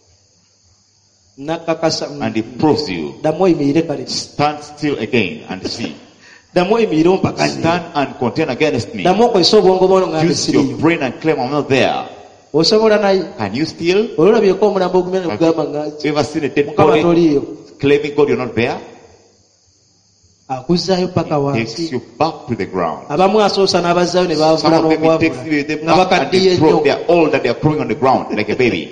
Nakakasa. And it proves you. Dammu oyimirire kale. Stand still again and see. Dammu oyimirire ompakanye. Stand and contend against me. Dammu okozesa obwongo bwo nga use your brain and claim I'm not there. Osobola naye. Can you still? Olulabyeko omulambo ogumene ogugamba nga. You ever seen a dead body claiming God you're not there? Akuzzaayo paka wansi. Takes you back to the ground. Abamu asoosa n'abazzaayo ne baavula n'obwavula. Nga bakaddiye nnyo. They are all that they are throwing on the ground like a baby.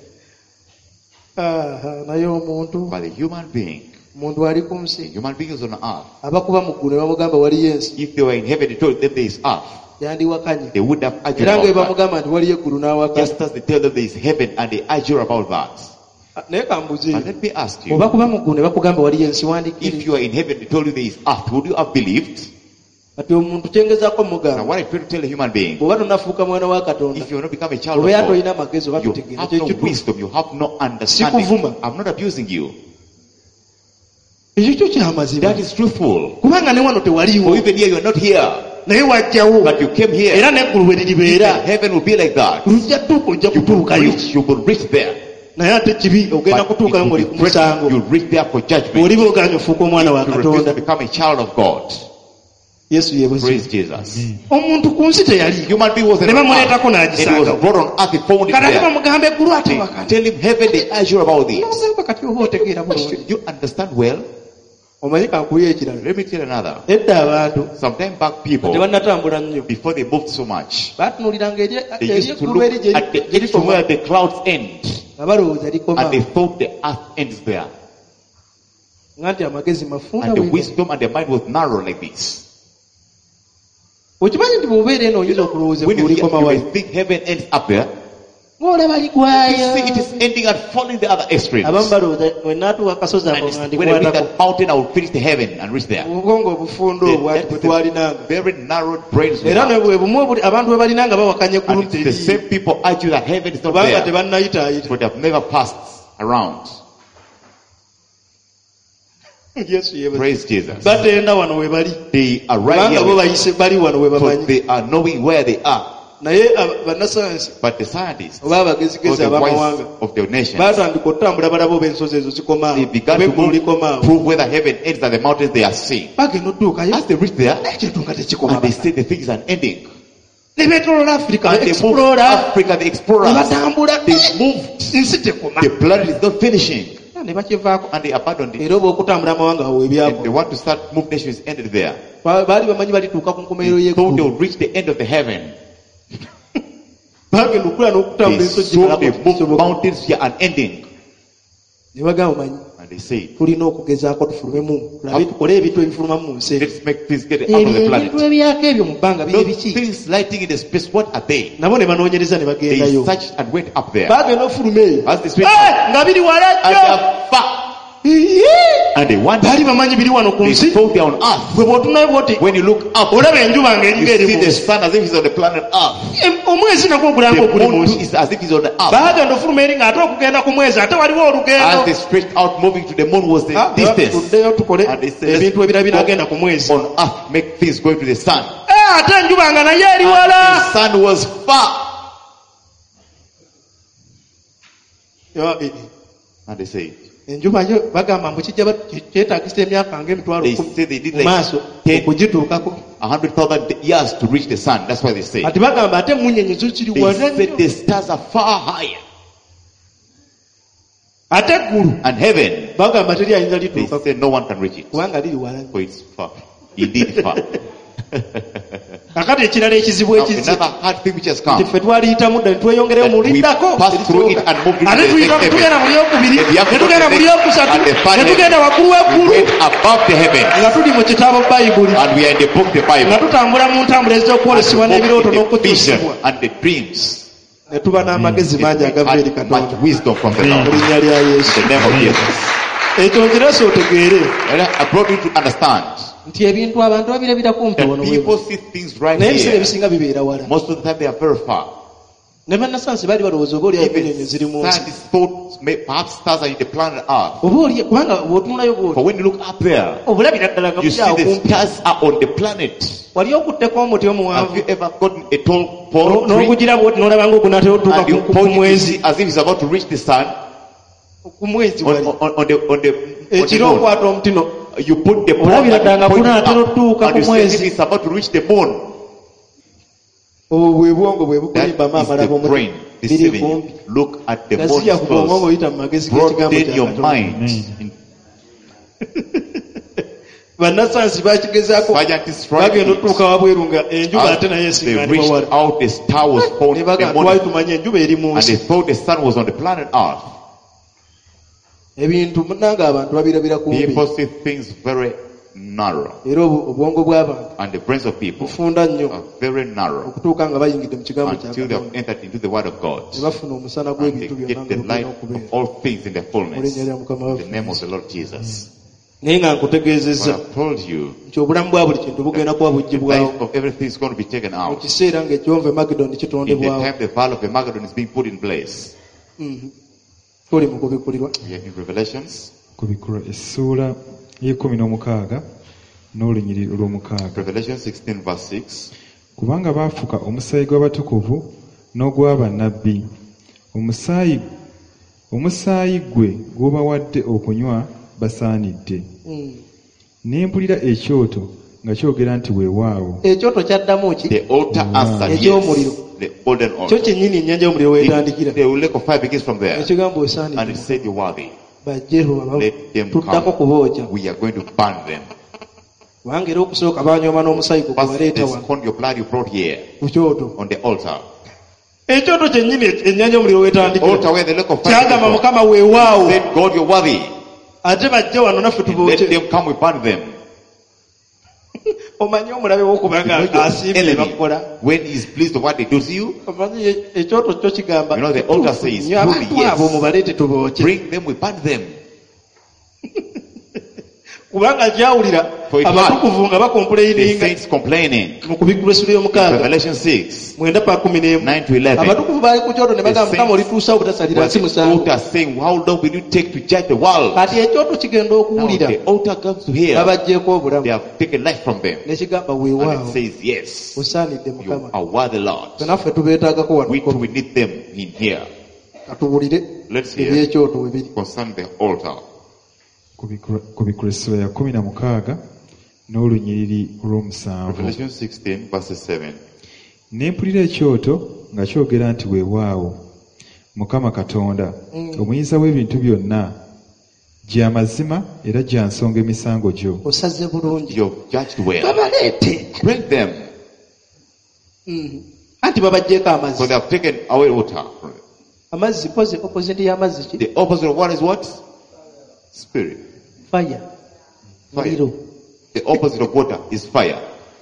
Naye omuntu. But a human being. Omuntu ali ku nsi. Human beings on earth. Abakuba mu ggulu ne bamugamba waliyo ensi. If they were in heaven, they told them there is earth. Yandiwakanye. They would have argued about that. Era nga bamugamba nti waliyo eggulu n'awakanya. Just as they tell them there is heaven and they argue about that. Naye kambuze. And let me ask you. Oba kuba mu ggulu ne bakugamba waliyo ensi wandikire. If you are in heaven, they told you there is earth, would you have believed? Ati omuntu kyengezaako mugamba. Now what I try to tell a human being. Bw'oba tonafuuka mwana wa Katonda. If you want to become a child of God. Oba tolina magezi oba tutegeera. You have no wisdom, you have no understanding. Sikuvuma. I'm not abusing you. Ekyo kyo ky'amazima. That is truthful. Kubanga ne wano tewaliwo. For even here you are not here. Naye wajjawo. But you came here. Era n'eggulu bwe liribeera. Heaven will be like that. Lujja tuuka ojja kutuukayo. You will reach there. Naye ate kibi ogenda kutuukayo ng'oli ku musango. You will reach there for judgment. Bw'oliba ogaanye ofuuka omwana wa Katonda. Become a child of God. Yesu yeebazibwe. Praise Jesus. Omuntu ku nsi teyali. Human being was ne bamuleetako n'agisanga. It was brought on earth, he found it there. Kati bamugambe eggulu ate wakati. Tell him heaven, they argue about this. N'ogamba kati oba otegeera bulungi. You understand well? Omanyi kankuye ekirala. Let me tell another. Edda abantu. Sometime back people. Tebannatambula nnyo. Before they moved so much. Baatunuuliranga eri eggulu eri gye at the where the clouds end. Nga balowooza likoma. And they thought the earth ends there. Nga nti amagezi mafunda. And the wisdom and the mind was narrow like this. Okimanyi nti bw'obeera eno oyinza okulowooza eggulu likoma wali. When you think heaven ends up there. Ng'olaba ligwayo. You see it is ending and falling the other extremes. Abamu balowooza bwe naatuuka akasozi ako nga ndikwatako. When I reach that mountain I will finish the heaven and reach there. Obwongo obufundo obwati bwe twalinanga. Very narrow brains. Era ne bwe bumu abantu bwe balinanga bawakanya eggulu nti the same people argue that heaven is not there. Kubanga tebannayitaayita. But they have never passed around. Praise Jesus. Batenda wano we bali. They are right here. Bali wano we bamanyi. They are knowing where they are. Naye bannasayansi. But the scientists oba abagezigezi abamawanga of the nations, batandika okutambula balaba ensozi ezo zikoma. They began to move, prove whether heaven ends at the mountains they are seeing. Bagenda odduukayo. As they reach there, ekintu nga tekikoma. And they say the thing is an ending. Ne beetoloola Africa. And they move Africa, the explorers. Batambula. They move. Ensi tekoma. The planet is not finishing. Ne bakivaako. And they abandoned it. Era oba okutambula amawanga awo ebyako. They want to start move nations ended there. Baali bamanyi balituuka ku nkomerero y'eggulu. They will reach the end of the heaven. Bagenda okula n'okutambula ensozi they move mountains here and ending. Ne bagamba manyi. And they say, tulina okugezaako tufulumemu. Tulabe tukole ebintu ebifuluma mu nsi. Let's make things get out of the planet. Ebintu ebyako ebyo mu bbanga biri biki? Things lighting in the space, what are they? Nabo ne banoonyereza ne bagendayo. They searched and went up there. Bagenda ofuluma eyo. As they went up. Nga biri wala nnyo. And they are far. And they want bali bamanyi biri wano ku nsi. They thought they are on earth. Bwe bw'otunayo bw'oti. When you look up, olaba enjuba ng'eringa eri you see the sun as if it's on the planet earth. Omwezi nagwo ogulanga oguli mu nsi. Is as if it's on the earth. Bagenda ofuluma eri ng'ate okugenda ku mwezi ate waliwo olugendo. As they stretched out moving to the moon was the ah, distance. Tuddeyo tukole ebintu ebirala binagenda ku mwezi. On earth make things going to the sun. Eh, ate enjuba nga nayo eri wala. The sun was far. And they say enjuba yo bagamba mbu kijja kyetaagisa emyaka ng'emitwalo kkumi mu maaso okugituukako. A hundred thousand years to reach the sun. That's why they say. Ati bagamba ate munyenye zo kiri wala. They said the stars are far higher. Ate eggulu. And heaven. Bagamba teri ayinza lituukako. They said no one can reach it. Kubanga liri wala. For it's far. Indeed far. Kakati ekirala ekizibu ekizi. Nti ffe twaliyitamu dda ne tweyongereyo mu liddako. Ate tugenda mu lyokubiri, ne tugenda mu lyokusatu, ne tugenda waggulu w'eggulu. Nga tuli mu kitabo Bayibuli. Nga tutambula mu ntambula ez'okwolesebwa n'ebirooto n'okutuusibwa. Ne tuba n'amagezi mangi agava eri Katonda. Mu linnya lya Yesu. I brought you to understand. Nti ebintu abantu babirabira kumpi wono. People see things right here. Most of the time they are very far. Even scientists thought perhaps stars are in the planet Earth. For when you look up there, you see the stars are on the planet. Have you ever gotten a tall pole tree? And you point it to see as if it's about to reach the sun? On, on, on the on the, on the moon. You put the pole and you point it up, and you see as if it's about to reach the moon. That is the brain deceiving you. Look at the moon first. Broaden your mind. Scientists tried it. As they reached out, the star was found in the morning, and they thought the sun was on the planet Earth. People see things very narrow, and the brains of people are very narrow until they have entered into the Word of God, and they get the light of all things in their fullness in the name of the Lord Jesus. But I've told you, the life of everything is going to be taken out in the time the Valley of Armageddon is being put in place. Mm-hmm. We are in Revelations. Revelation sixteen verse six. Kubanga baafuka omusaayi gw'abatukuvu n'ogw'aba nnabbi. Omusaayi omusaayi gwe gw'obawadde okunywa basaanidde. Ne mpulira ekyoto nga kyogera nti weewaawo. Ekyoto kyaddamu ki? The altar answered yes. The golden altar. Kyo kyennyini ennyanja y'omuliro weetandikira. The lake of fire begins from there. Ekigambo osaanidde. And it said you're worthy. Bajjeho let them come. We are going to burn them. First, they scorned your blood you brought here on the altar. The altar where the lake of fire said, God, you're worthy. Let them come, we burn them. You know when he is pleased with what they do to you, you know the altar says, yes. Bring them, we burn them. For it was the saints complaining. Revelation six, nine to eleven. The saints altar saying, how long will you take to judge the world? Now the altar comes to hear. They have taken life from them. And it says, yes, you are worthy, Lord. We too we need them in here. Let's hear concerning the altar. Revelation sixteen verse seven. Ne mpulira ekyoto nga kyogera nti weewaawo Mukama Katonda omuyinza w'ebintu byonna gya mazima era gya nsonga emisango gyo. Osaze bulungi. You've judged well. Babaleete. Bring them. Anti babajjeeko amazzi. So they have taken away water. Amazzi pose opposite y'amazzi ki? The opposite of what is what? Spirit. Fire. Fire. The opposite of water is fire.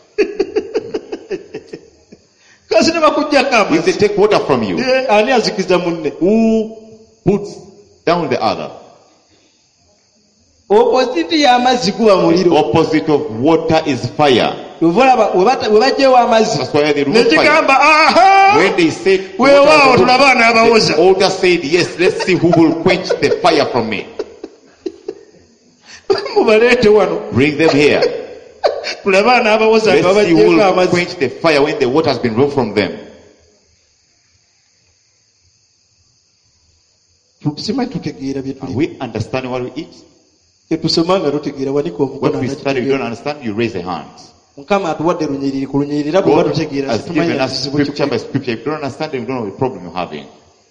If they take water from you, who puts down the other? The opposite of water is fire. That's why they remove fire. When they said, the altar said, yes, let's see who will quench the fire from me. Bring them here. Let's see who will quench the fire when the water has been removed from them. Are we understanding what we eat? When we study, we don't understand, you raise the hands. God has given us scripture by scripture. If you don't understand it, you don't know the problem you're having.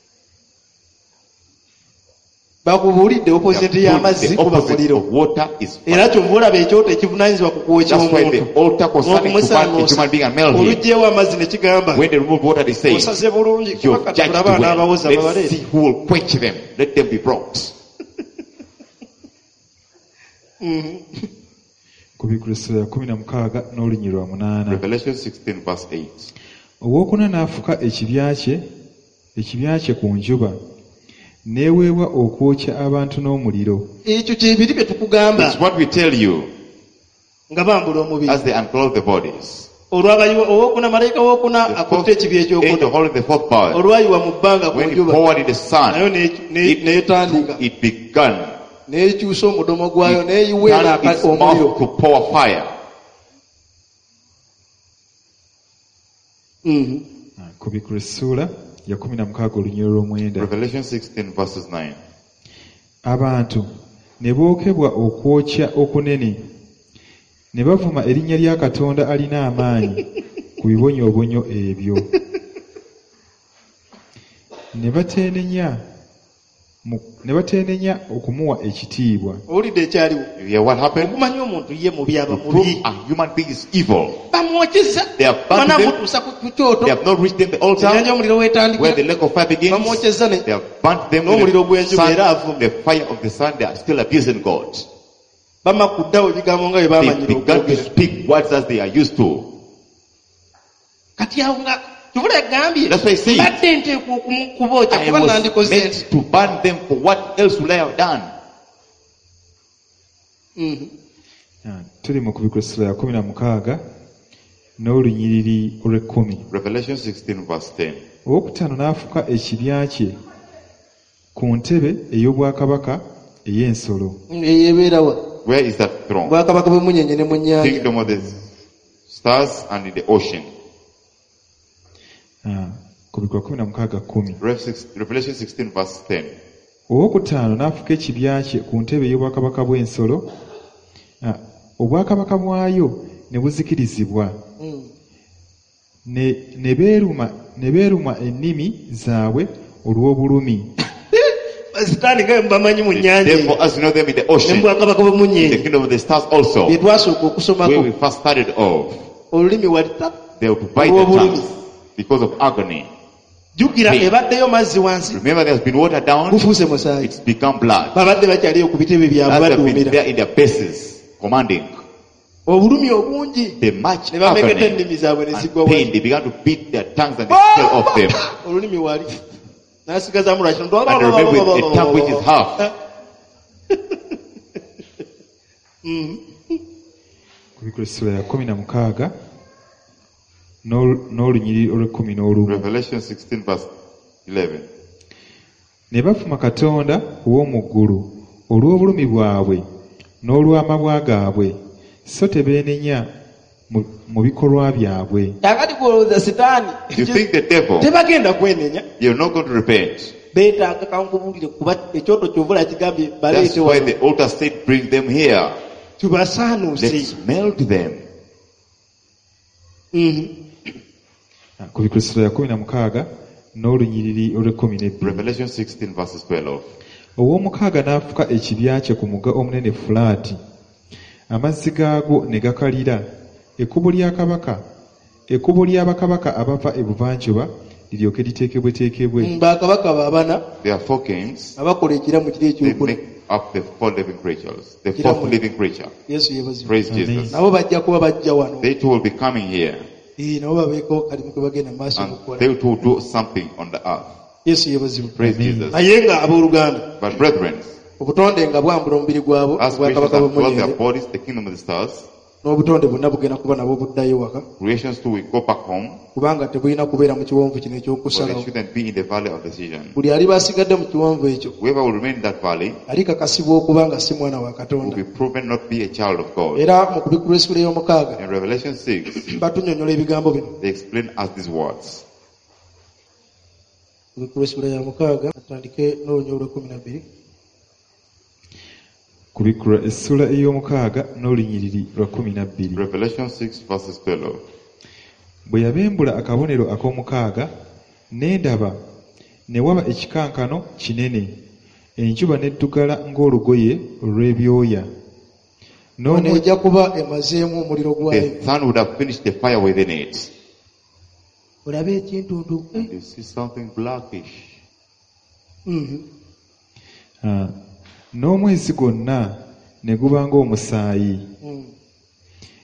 The opposite of water is fire. That's why the altar concerning to burn a human being and male here. When they remove water, they say, you've judged well. Let's see who will quench them. Let them be brought. Revelation sixteen verse eight. Owokuna n'afuka ekibya kye ekibya kye ku njuba neweebwa okwokya abantu n'omuliro. Ekyo kyebiri bye tukugamba. It's what we tell you. Nga bambula omubiri. As they unclothe the bodies. Olwabayiwa owokuna malayika wokuna akutte ekibi ekyokuna. Olwayiwa mu bbanga ku njuba. Nayo neetandika. It began. Neekyusa omudomo gwayo neeyiweera omuliro. To pour fire. Mhm. Kubikula essuula ya kumi na mukaaga olunyiriro lw'omwenda. Revelation sixteen verses nine. Abantu ne bookebwa okwokya okunene ne bavuma erinnya lya Katonda alina amaanyi ku bibonyoobonyo ebyo. Ne bateenenya ne bateenenya okumuwa ekitiibwa. Owulidde ekyaliwo. What happened? Okumanya omuntu ye mubi aba mubi. A human being is evil. Bamwokyeza. They have burned them. They have not reached them the altar where the lake of fire begins. They have burnt them with the, sun, the fire of the sun. They are still abusing God. They began to speak words as they are used to. That's why I say I was meant to burn them. For what else would I have done? Tuli mu kubikula essula ya kumi na mukaaga n'olunyiriri olw'ekkumi. Revelation sixteen verse ten. Owokutaano n'afuka ekibya kye ku ntebe ey'obwakabaka ey'ensolo. Where is that throne? Kingdom of the stars and in the ocean. Kubikula kumi na mukaaga kkumi. Revelation sixteen verse ten. Owokutaano n'afuka ekibya kye ku ntebe ey'obwakabaka bw'ensolo, obwakabaka bwayo ne buzikirizibwa. Ne ne beeruma ne beeruma ennimi zaabwe olw'obulumi. Sitani nga mbamanyi mu nnyanja. Therefore, as you know them in the ocean, n'obwakabaka bw'omunnyanja, the kingdom of the stars also, bye twasooka okusomako, where we first started off, olulimi walita, they will bite their tongues because of agony. Jukira ebaddeyo mazzi wansi. Remember, there has been water down. Bufuuse musaayi. It's become blood. Babadde bakyaliyo ku bitebe byabwe baduumira. They have been there in their bases, commanding. Obulumi obungi. They much agony and pain. They began to beat their tongues and they fell off them. Olulimi wali. N'asigaza mu lwaki. And remember, with a tongue which is half. Kubikula essula ya kumi na mukaaga n'olunyiriri olw'ekkumi n'olumu. Revelation sixteen verse eleven. Ne bafuma Katonda ow'omu ggulu olw'obulumi bwabwe n'olw'amabwa gaabwe, so tebeenenya mu bikolwa byabwe. Kakati kuolooza Sitaani. You think the devil, tebagenda kwenenya. You're not going to repent. Beetaaga kankubulire kuba ekyoto ky'ovula kigambye baleete. That's why the altar said, bring them here. Tubasaanuuse. Let's melt them. Kubikula essula ya kumi na mukaaga n'olunyiriri olw'ekkumi n'ebbiri. Revelation sixteen verses twelve. Ow'omukaaga n'afuka ekibya kye ku mugga omunene Fulaati, amazzi gaagwo ne gakalira. Ekkubo lya kabaka, ekkubo ly'abakabaka abava ebuvanjuba liryoke liteekebweteekebwe. Bakabaka babana. There are four kings. Abakola ekiramu kiri ekyokuna. They make up the four living creatures. The fourth living creature. Yesu yebazibu. Praise Jesus. Nabo bajja kuba bajja wano. They too will be coming here. Eh, nabo babeeko kalimu ke bagenda maaso okukola. They too will do something on the earth. Yesu yebazibu. Praise Jesus. Naye nga abooluganda. But brethren, obutonde nga bwambula omubiri gwabo obwakabaka bw'omunnyanja, the kingdom of the stars, n'obutonde bwonna bugenda kuba nabwo buddayo waka, creations too will go back home, kubanga tebulina kubeera mu kiwonvu kino ekyokusalawo. Buli aliba asigadde mu kiwonvu ekyo alikakasibwa okuba nga si mwana wa Katonda. Era mu kubikula essula ey'omukaaga batunnyonnyola ebigambo bino. Kubikula essula ya mukaaga atandike n'olunyiriri olw'ekkumi na bbiri. Kubikula essula ey'omukaaga n'olunyiriri lwa kumi na bbiri. Revelation six verses twelve. Bwe yabembula akabonero ak'omukaaga, ne ndaba ne waba ekikankano kinene, enjuba n'eddugala ng'olugoye olw'ebyoya. N'ejja kuba emazeemu omuliro gwayo. The sun would have finished the fire within it. Olabe ekintuntu. You see something blackish. Mhm. Ah. N'omwezi gwonna ne guba ng'omusaayi,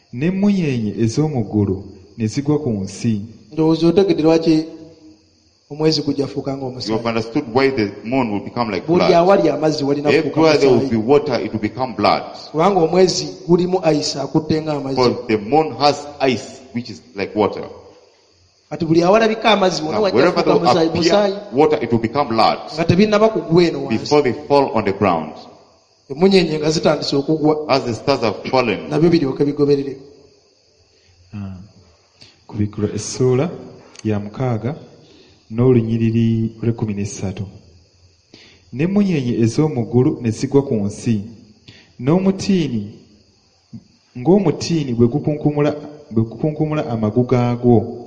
n'emmunyeenye ez'omu ggulu ne zigwa ku nsi. Ndowooza otegedde lwaki omwezi gujja fuuka ng'omusaayi. You have understood why the moon will become like blood. Buli awali amazzi walina kufuuka Everywhere there will be musaayi. water, it will become blood. Kubanga omwezi gulimu ice akutte ng'amazzi. Because the moon has ice, which is like water. Kati buli awalabika amazzi wonna Now, wajja wherever there kufuuka will musaayi musaayi appear water, it will become blood nga tebinnaba kugwa eno wansi. before they fall on the ground. Emunyenye nga zitandise okugwa As the stars have fallen. nabyo biryoke bigoberere. Kubikula essuula ya mukaaga n'olunyiriri lw'ekkumi n'essatu. N'emmunyenye ez'omu ggulu ne zigwa ku nsi, n'omutiini ng'omutiini bwe gukunkumula bwe gukunkumula amagu gaagwo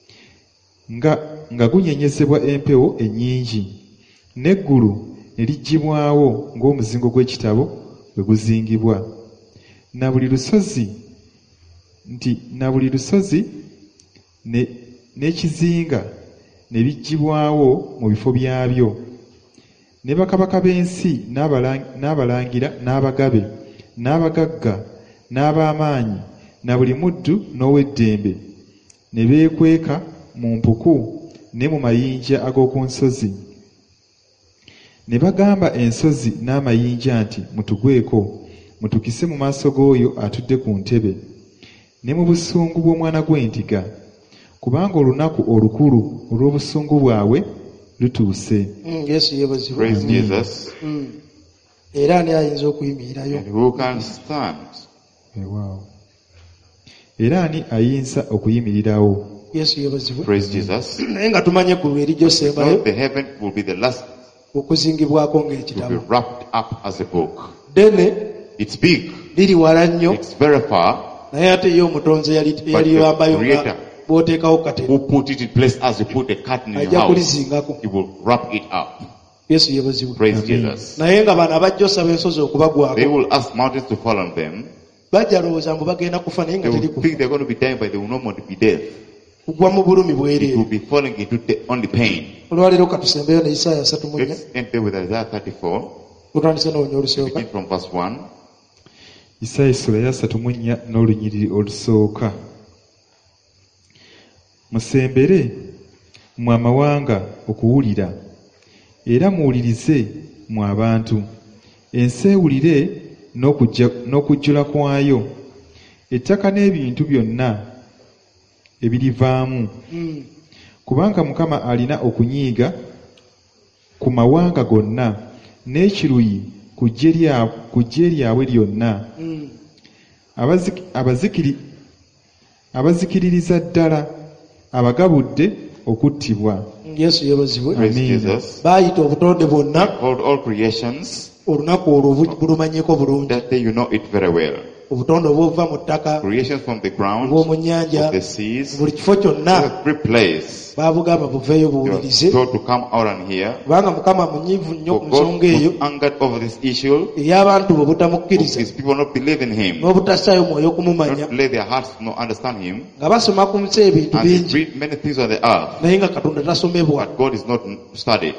nga nga gunyenyezebwa empewo ennyingi, n'eggulu ne liggyibwawo ng'omuzingo gw'ekitabo bwe guzingibwa, na buli lusozi nti na buli lusozi ne n'ekizinga ne biggyibwawo mu bifo byabyo, ne bakabaka b'ensi n'abalangira n'abagabe n'abagagga n'ab'amaanyi na buli muddu n'ow'eddembe ne beekweka mu mpuku ne mu mayinja ag'oku nsozi, ne bagamba ensozi n'amayinja nti mutugweko mutukise mu maaso g'oyo atudde ku ntebe ne mu busungu bw'omwana gw'entiga, kubanga olunaku olukulu olw'obusungu bwabwe lutuuse. Yesu yeebazibwe. Praise Jesus. Era ani ayinza okuyimirirayo? And who can stand? Wow. Era ani ayinza okuyimirirawo? Yesu yeebazibwe. Praise Jesus. Naye nga tumanye eggulu erijja osembayo. So the heaven will be the last. Okuzingibwako It will ng'ekitabo. be wrapped up as a book. Ddene. It's big. Liri wala nnyo. It's very far. Naye ate ye omutonzi yali yambayo nga bw'oteekawo katebe. Who put it in place as you put a curtain in your Ajja house. kulizingako. He will wrap it up. Yesu yeebazibwe. Praise Jesus. Naye nga bano abajja osaba ensozi okubagwako. They will ask mountains to fall on them. Bajja lowooza mbu bagenda kufa naye nga They teri will think kufa. they're going to be dying, but they will not want to be dead. Kugwa mu bulumi It will bwereere. be falling into the only pain. Olwaleero katusembeyo ne Isaaya asatu mu nnya. Let's enter with Isaiah thirty-four. Tutandise n'olunya olusooka. Begin from verse one. Isaaya essula ya asatu mu nnya n'olunyiriri olusooka. Musembere mu amawanga okuwulira, era muwulirize mu abantu. Ensi ewulire n'okujjula kwayo, ettaka n'ebintu byonna ebirivaamu. Kubanga Mukama alina okunyiiga ku mawanga gonna, n'ekiruyi ku ggye lyabwe lyonna. Abazikiririza ddala abagabudde okuttibwa. Yesu yeebazibwe. Praise Jesus. Baayita obutonde bwonna Called all creations. olunaku olwo bulumanyeko bulungi. That day you know it very well. Obutonde obuva mu ttaka, Creations from the ground, obw'omu of nnyanja, the seas, buli kifo kyonna every place. baabugamba buveeyo You are buwulirize. told to come out and hear. Kubanga Mukama munyiivu nnyo ku For God nsonga eyo was angered over this issue. eri abantu be Of obutamukkiriza his people not believe in him. n'obutassaayo mwoyo Not okumumanya, to lay their hearts to not understand him. nga basoma ku nsi ebintu And they bingi read many things on the earth. naye nga Katonda tasomebwa. But God is not studied.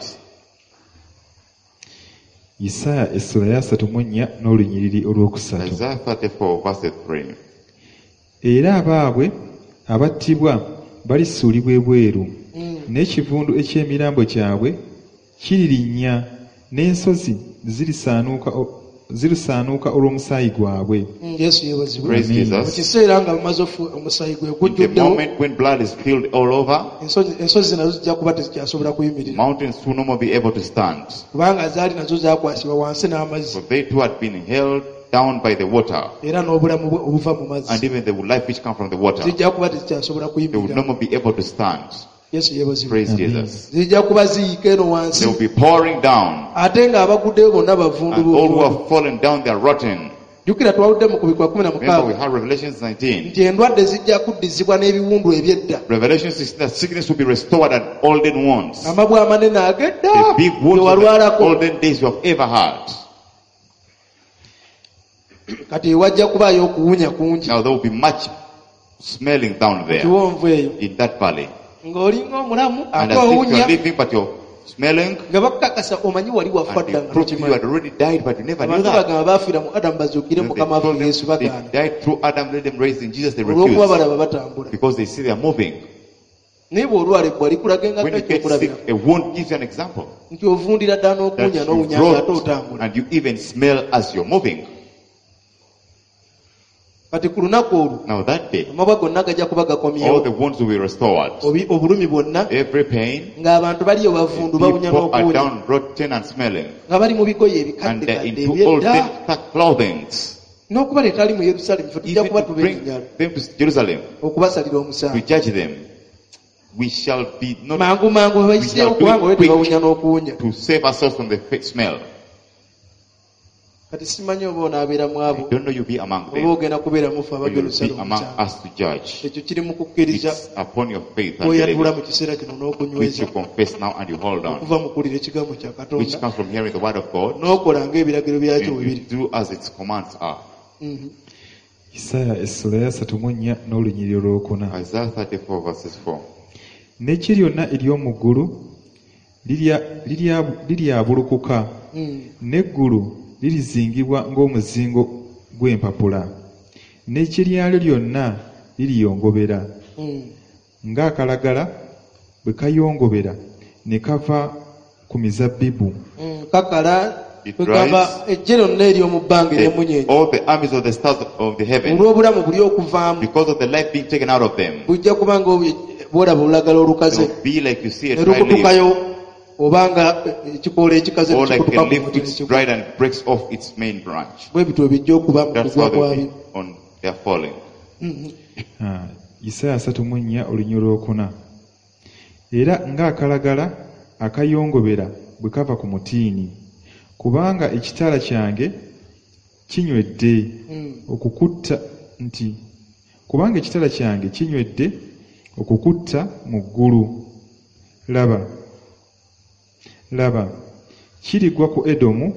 Isaaya essula ya asatu mu nnya n'olunyiriri olwokusatu. Isaiah thirty-four verse three. Era abaabwe abattibwa balisuulibwa ebweru, n'ekivundu eky'emirambo gyabwe kiririnnya, n'ensozi zirisaanuuka zirisaanuuka olw'omusaayi gwabwe. Yesu yeebazibwe. Praise Mu Jesus. kiseera nga bamaze omusaayi gwe In the gujjuddewo, moment when blood is spilled all over, ensozi ensozi nazo zijja kuba tezikyasobola kuyimirira, mountains will no more be able to stand. kubanga zaali nazo zaakwasibwa wansi n'amazzi, For they too had been held down by the water, era n'obulamu bwe obuva mu and mazzi even the life which comes from the water. zijja kuba tezikyasobola They will no kuyimirira. more be able to stand. Yesu yeebazibwe. Praise Amen. Jesus. Zijja kuba ziyiika eno wansi, They will be pouring down, ate ng'abaguddeyo bonna bavundu and all who b'obutonde. have fallen down, they are rotten. Jjukira twaludde mu kubikwa kumi na Remember, we mukaaga have Revelation nineteen. nti endwadde zijja kuddizibwa n'ebiwundu eby'edda, Revelation sixteen, that sickness will be restored and olden ones. amabwa amanene ag'edda The big ge wounds of the walwalako. olden days you have ever had. Kati wajja kubaayo okuwunya kungi Now there will be much smelling down there kiwonvu eyo, in that valley. ng'olinga omulamu And ate as if you owunya are living, but you're smelling, nga bakukakasa omanyi wali wafa and dda they nga prove you tokimanyi. had already died, but you never knew Abantu that. bagamba baafiira mu Adamu bazuukire Then mu they Mukama told waffe them Yesu they bagaana, died through Adam, let them raise in Jesus, they olw'okuba refused. balaba batambula. Because they see they are moving. When you get sick, a wound gives you an example. That you brought, and you even smell as you're moving. Now that day, all the wounds will be restored. Every pain, people are down rotten and smelling. And they're into all the clothing. Even to bring them to Jerusalem, to judge them. We shall be not we shall be quick to save ourselves from the smell. I don't know you be among them, or you will be among us to judge. It's upon your faith and belief, which you confess now and you hold on, which comes from hearing the word of God, and you do as its commands are. Isaiah thirty-four verses four. N'ekiri lyonna ery'omu ggulu liryabulukuka, n'eggulu lirizingibwa ng'omuzingo gw'empapula, n'ekiryalyo lyonna liriyongobera, ng'akalagala bwe kayongobera ne kava ku mizabbibu. It rise, all the armies of the stars of the heaven, because of the life being taken out of them, they'll be like you see a dry leaf, or like a leaf which is dried and breaks off its main branch. That's how they'll be on their falling. Isaya asatu mu nnya olunnyo olwokuna. Era ng'akalagala akayongobera bwe kava ku mutiini, kubanga ekitala kyange kinywedde okukutta nti kubanga ekitala kyange kinywedde okukutta mu ggulu. Laba, laba, kirigwa ku Edomu,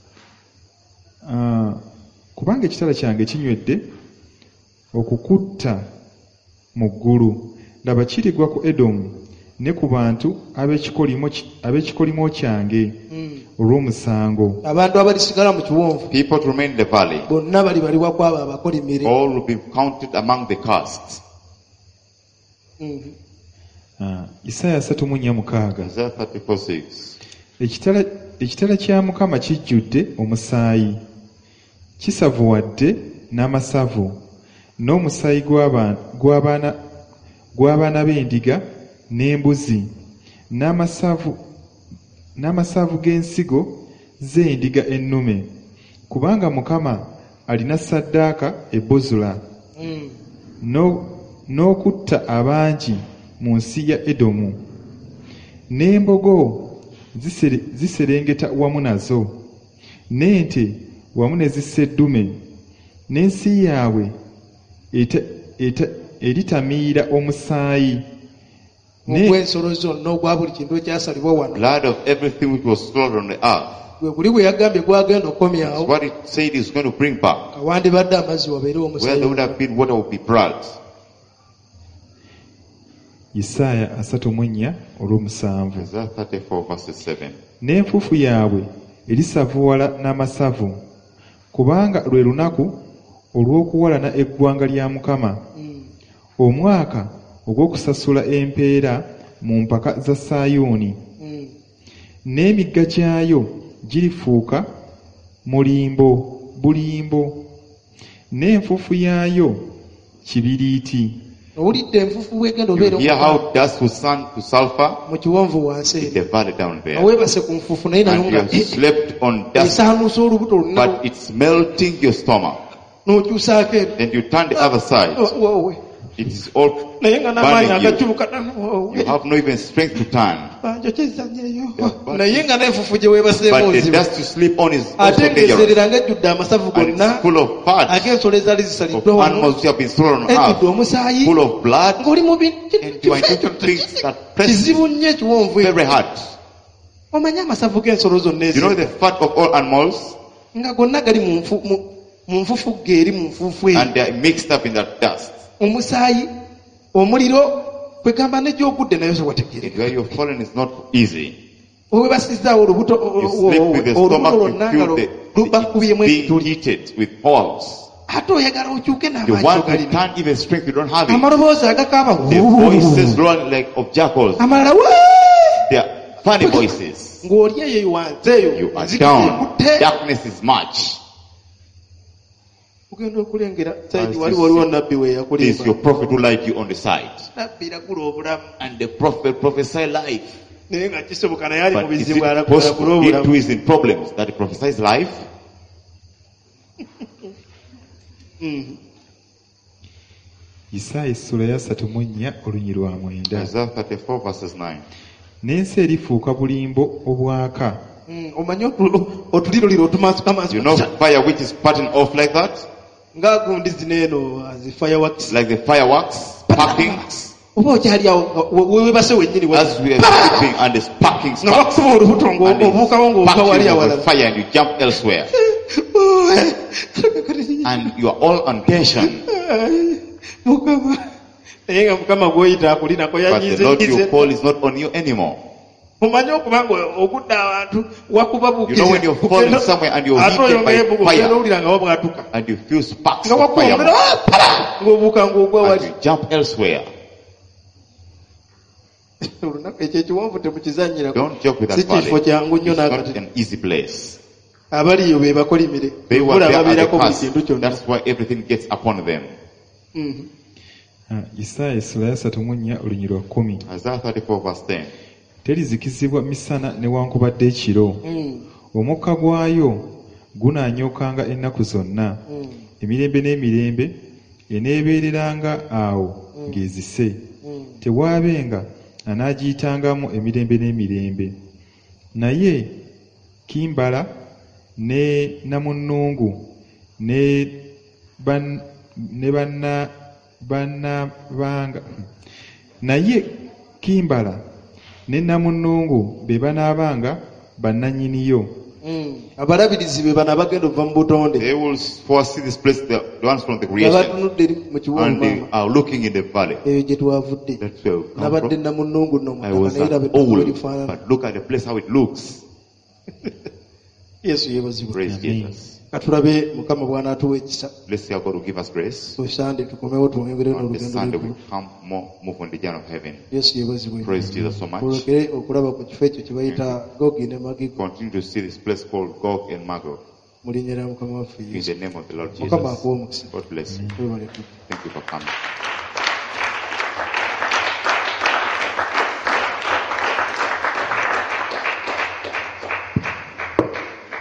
uh, kubanga ekitala kyange kinywedde okukutta mu ggulu. Laba, kirigwa ku Edomu ne ku bantu ab'ekikolimo kyange olw'omusango. People to remain in the valley, all will be counted among the castes. Isaya asatu mu nnya mukaaga. thirty-four six. Ekitala kya Mukama kijjudde omusaayi, kisavuwadde n'amasavu, n'omusaayi gw'abaana gw'abaana b'endiga n'embuzi, n'amasavu n'amasavu g'ensigo z'endiga ennume, kubanga Mukama alina ssaddaaka e Bozula, n'okutta abangi mu nsi ya Edomu, n'embogo ziserengeta wamu nazo, n'ente wamu ne zisseddume, n'ensi yaabwe eritamiira omusaayi. Blood of everything which was slaughtered on the earth. That's what it said is going to bring back. Where there would have been water would be blood. Isaya asatu mu nnya olw'omusanvu. thirty-four verse seven. N'enfuufu yaabwe erisavuwala n'amasavu, kubanga lwe lunaku olw'okuwalana eggwanga lya Mukama, omwaka ogw'okusasula empeera mu mpaka za Sayuuni. N'emigga gyayo girifuuka mulimbo bulimbo, n'enfuufu yaayo kibiriiti. You hear how dust will turn to sulfur in the valley down there. And you have slept on dust, but it's melting your stomach. Then you turn the other side. It is all burning you. You have no even strength to turn. But the dust you sleep on is also dangerous. And it's full of fat of animals who have been thrown on earth, full of blood, and you are into things that press very hard. You know the fat of all animals? And they are mixed up in that dust. Omusaayi, omuliro, kwegamba n'egyogudde nayo so wategeera. Where you're fallen is not easy. Owe basizaawo olubuto olubuto lwonna nga lubakubiyemu ebituli. Being heated with holes. ate oyagala okyuke You want to n'amaanyi turn even strength, you don't have it. amaloboozi agakaaba The voices run like of jackals. amalala They are funny voices. ng'oli eyo wanze eyo You are down. Darkness is much. ogenda okulengera saidi wali waliwo nabbi we This is yakulimba your prophet who lied you on the side. nabbi iragula obulamu And the prophet prophesied life. naye nga kisoboka naye ali mu But is bizibu it aragula possible, he obulamu too is in problems, that he prophesies life? Isaaya essula ya ssatu mu nnya olunyi lwa mwenda. Isaiah thirty-four verses nine. N'ensi erifuuka bulimbo obwaka. omanyi otuliroliro otumaaso kamaasi You know fire which is parting off like that? ng'agundi zino eno azi fireworks Like the fireworks, sparkings. oba okyali awo webase wennyini As we are sleeping and the sparking nga sparks. bakuba olubuto And ng'obuukawo it's ng'obuuka wali sparking of awalala a fire and you jump elsewhere. And you are all on tension. mukama naye nga mukama gw'oyita akulinako But the Lord you call is not on you anymore. omanyi okuba nga ogudde abantu wakuba You know when you're falling somewhere and you're heated by fire owulira nga wabwatuka and you feel sparks nga of fire wakuba ng'obuuka ng'ogwa and wali you jump elsewhere. olunaku ekyo ekiwonvu temukizanyirako Don't joke with that si kifo valley. kyangu nnyo It's not n'akati an easy place. abaliyo be bakolimire They were bula there at babeerako the buli past. kintu kyonna That's why everything gets upon them. Mhm. Ah, Isaaya essula ya ssatu mu nnya olunyi lwa kkumi. Isaiah thirty-four verse ten. Terizikizibwa misana newankubadde ekiro. Mm. Omukka gwayo gunaanyookanga ennaku zonna. Mm. Emirembe n'emirembe eneebeereranga awo ng'ezise. Mm. Tewaabenga anaagiyitangamu emirembe n'emirembe. Naye Kimbala ne Namunnungu ne ban ne banna bannabanga naye Kimbala ne Namunnungu be banaabanga bannannyiniyo. Mm. abalabirizi be bana bagenda okuva mu butonde They will foresee this place, the, the ones from the creation, abatunudde eri mu and they kiwonvu are looking in the valley. eyo gye twavudde That's where we come nabadde from. Namunnungu nno I mukama was naye an labe owl, lifaanana but look at the place how it looks. yesu yeebazibwe Praise Amen. Jesus. katulabe mukama bw'anaatuwa ekisa Let's see how God will give us grace. ku sande tukomewo twongere On the n'olugendo Sunday we lw'eggulu come more, move on the journey of heaven. yesu yeebazibwe Praise Jesus so much. olekere okulaba ku kifo ekyo kye bayita gogi ne magigo Continue to see this place called Gog and Magog. mu linnya lya mukama waffe In yesu the name of the Lord mukama Jesus. akuwa omukisa God bless you. webale tuti Thank you for coming.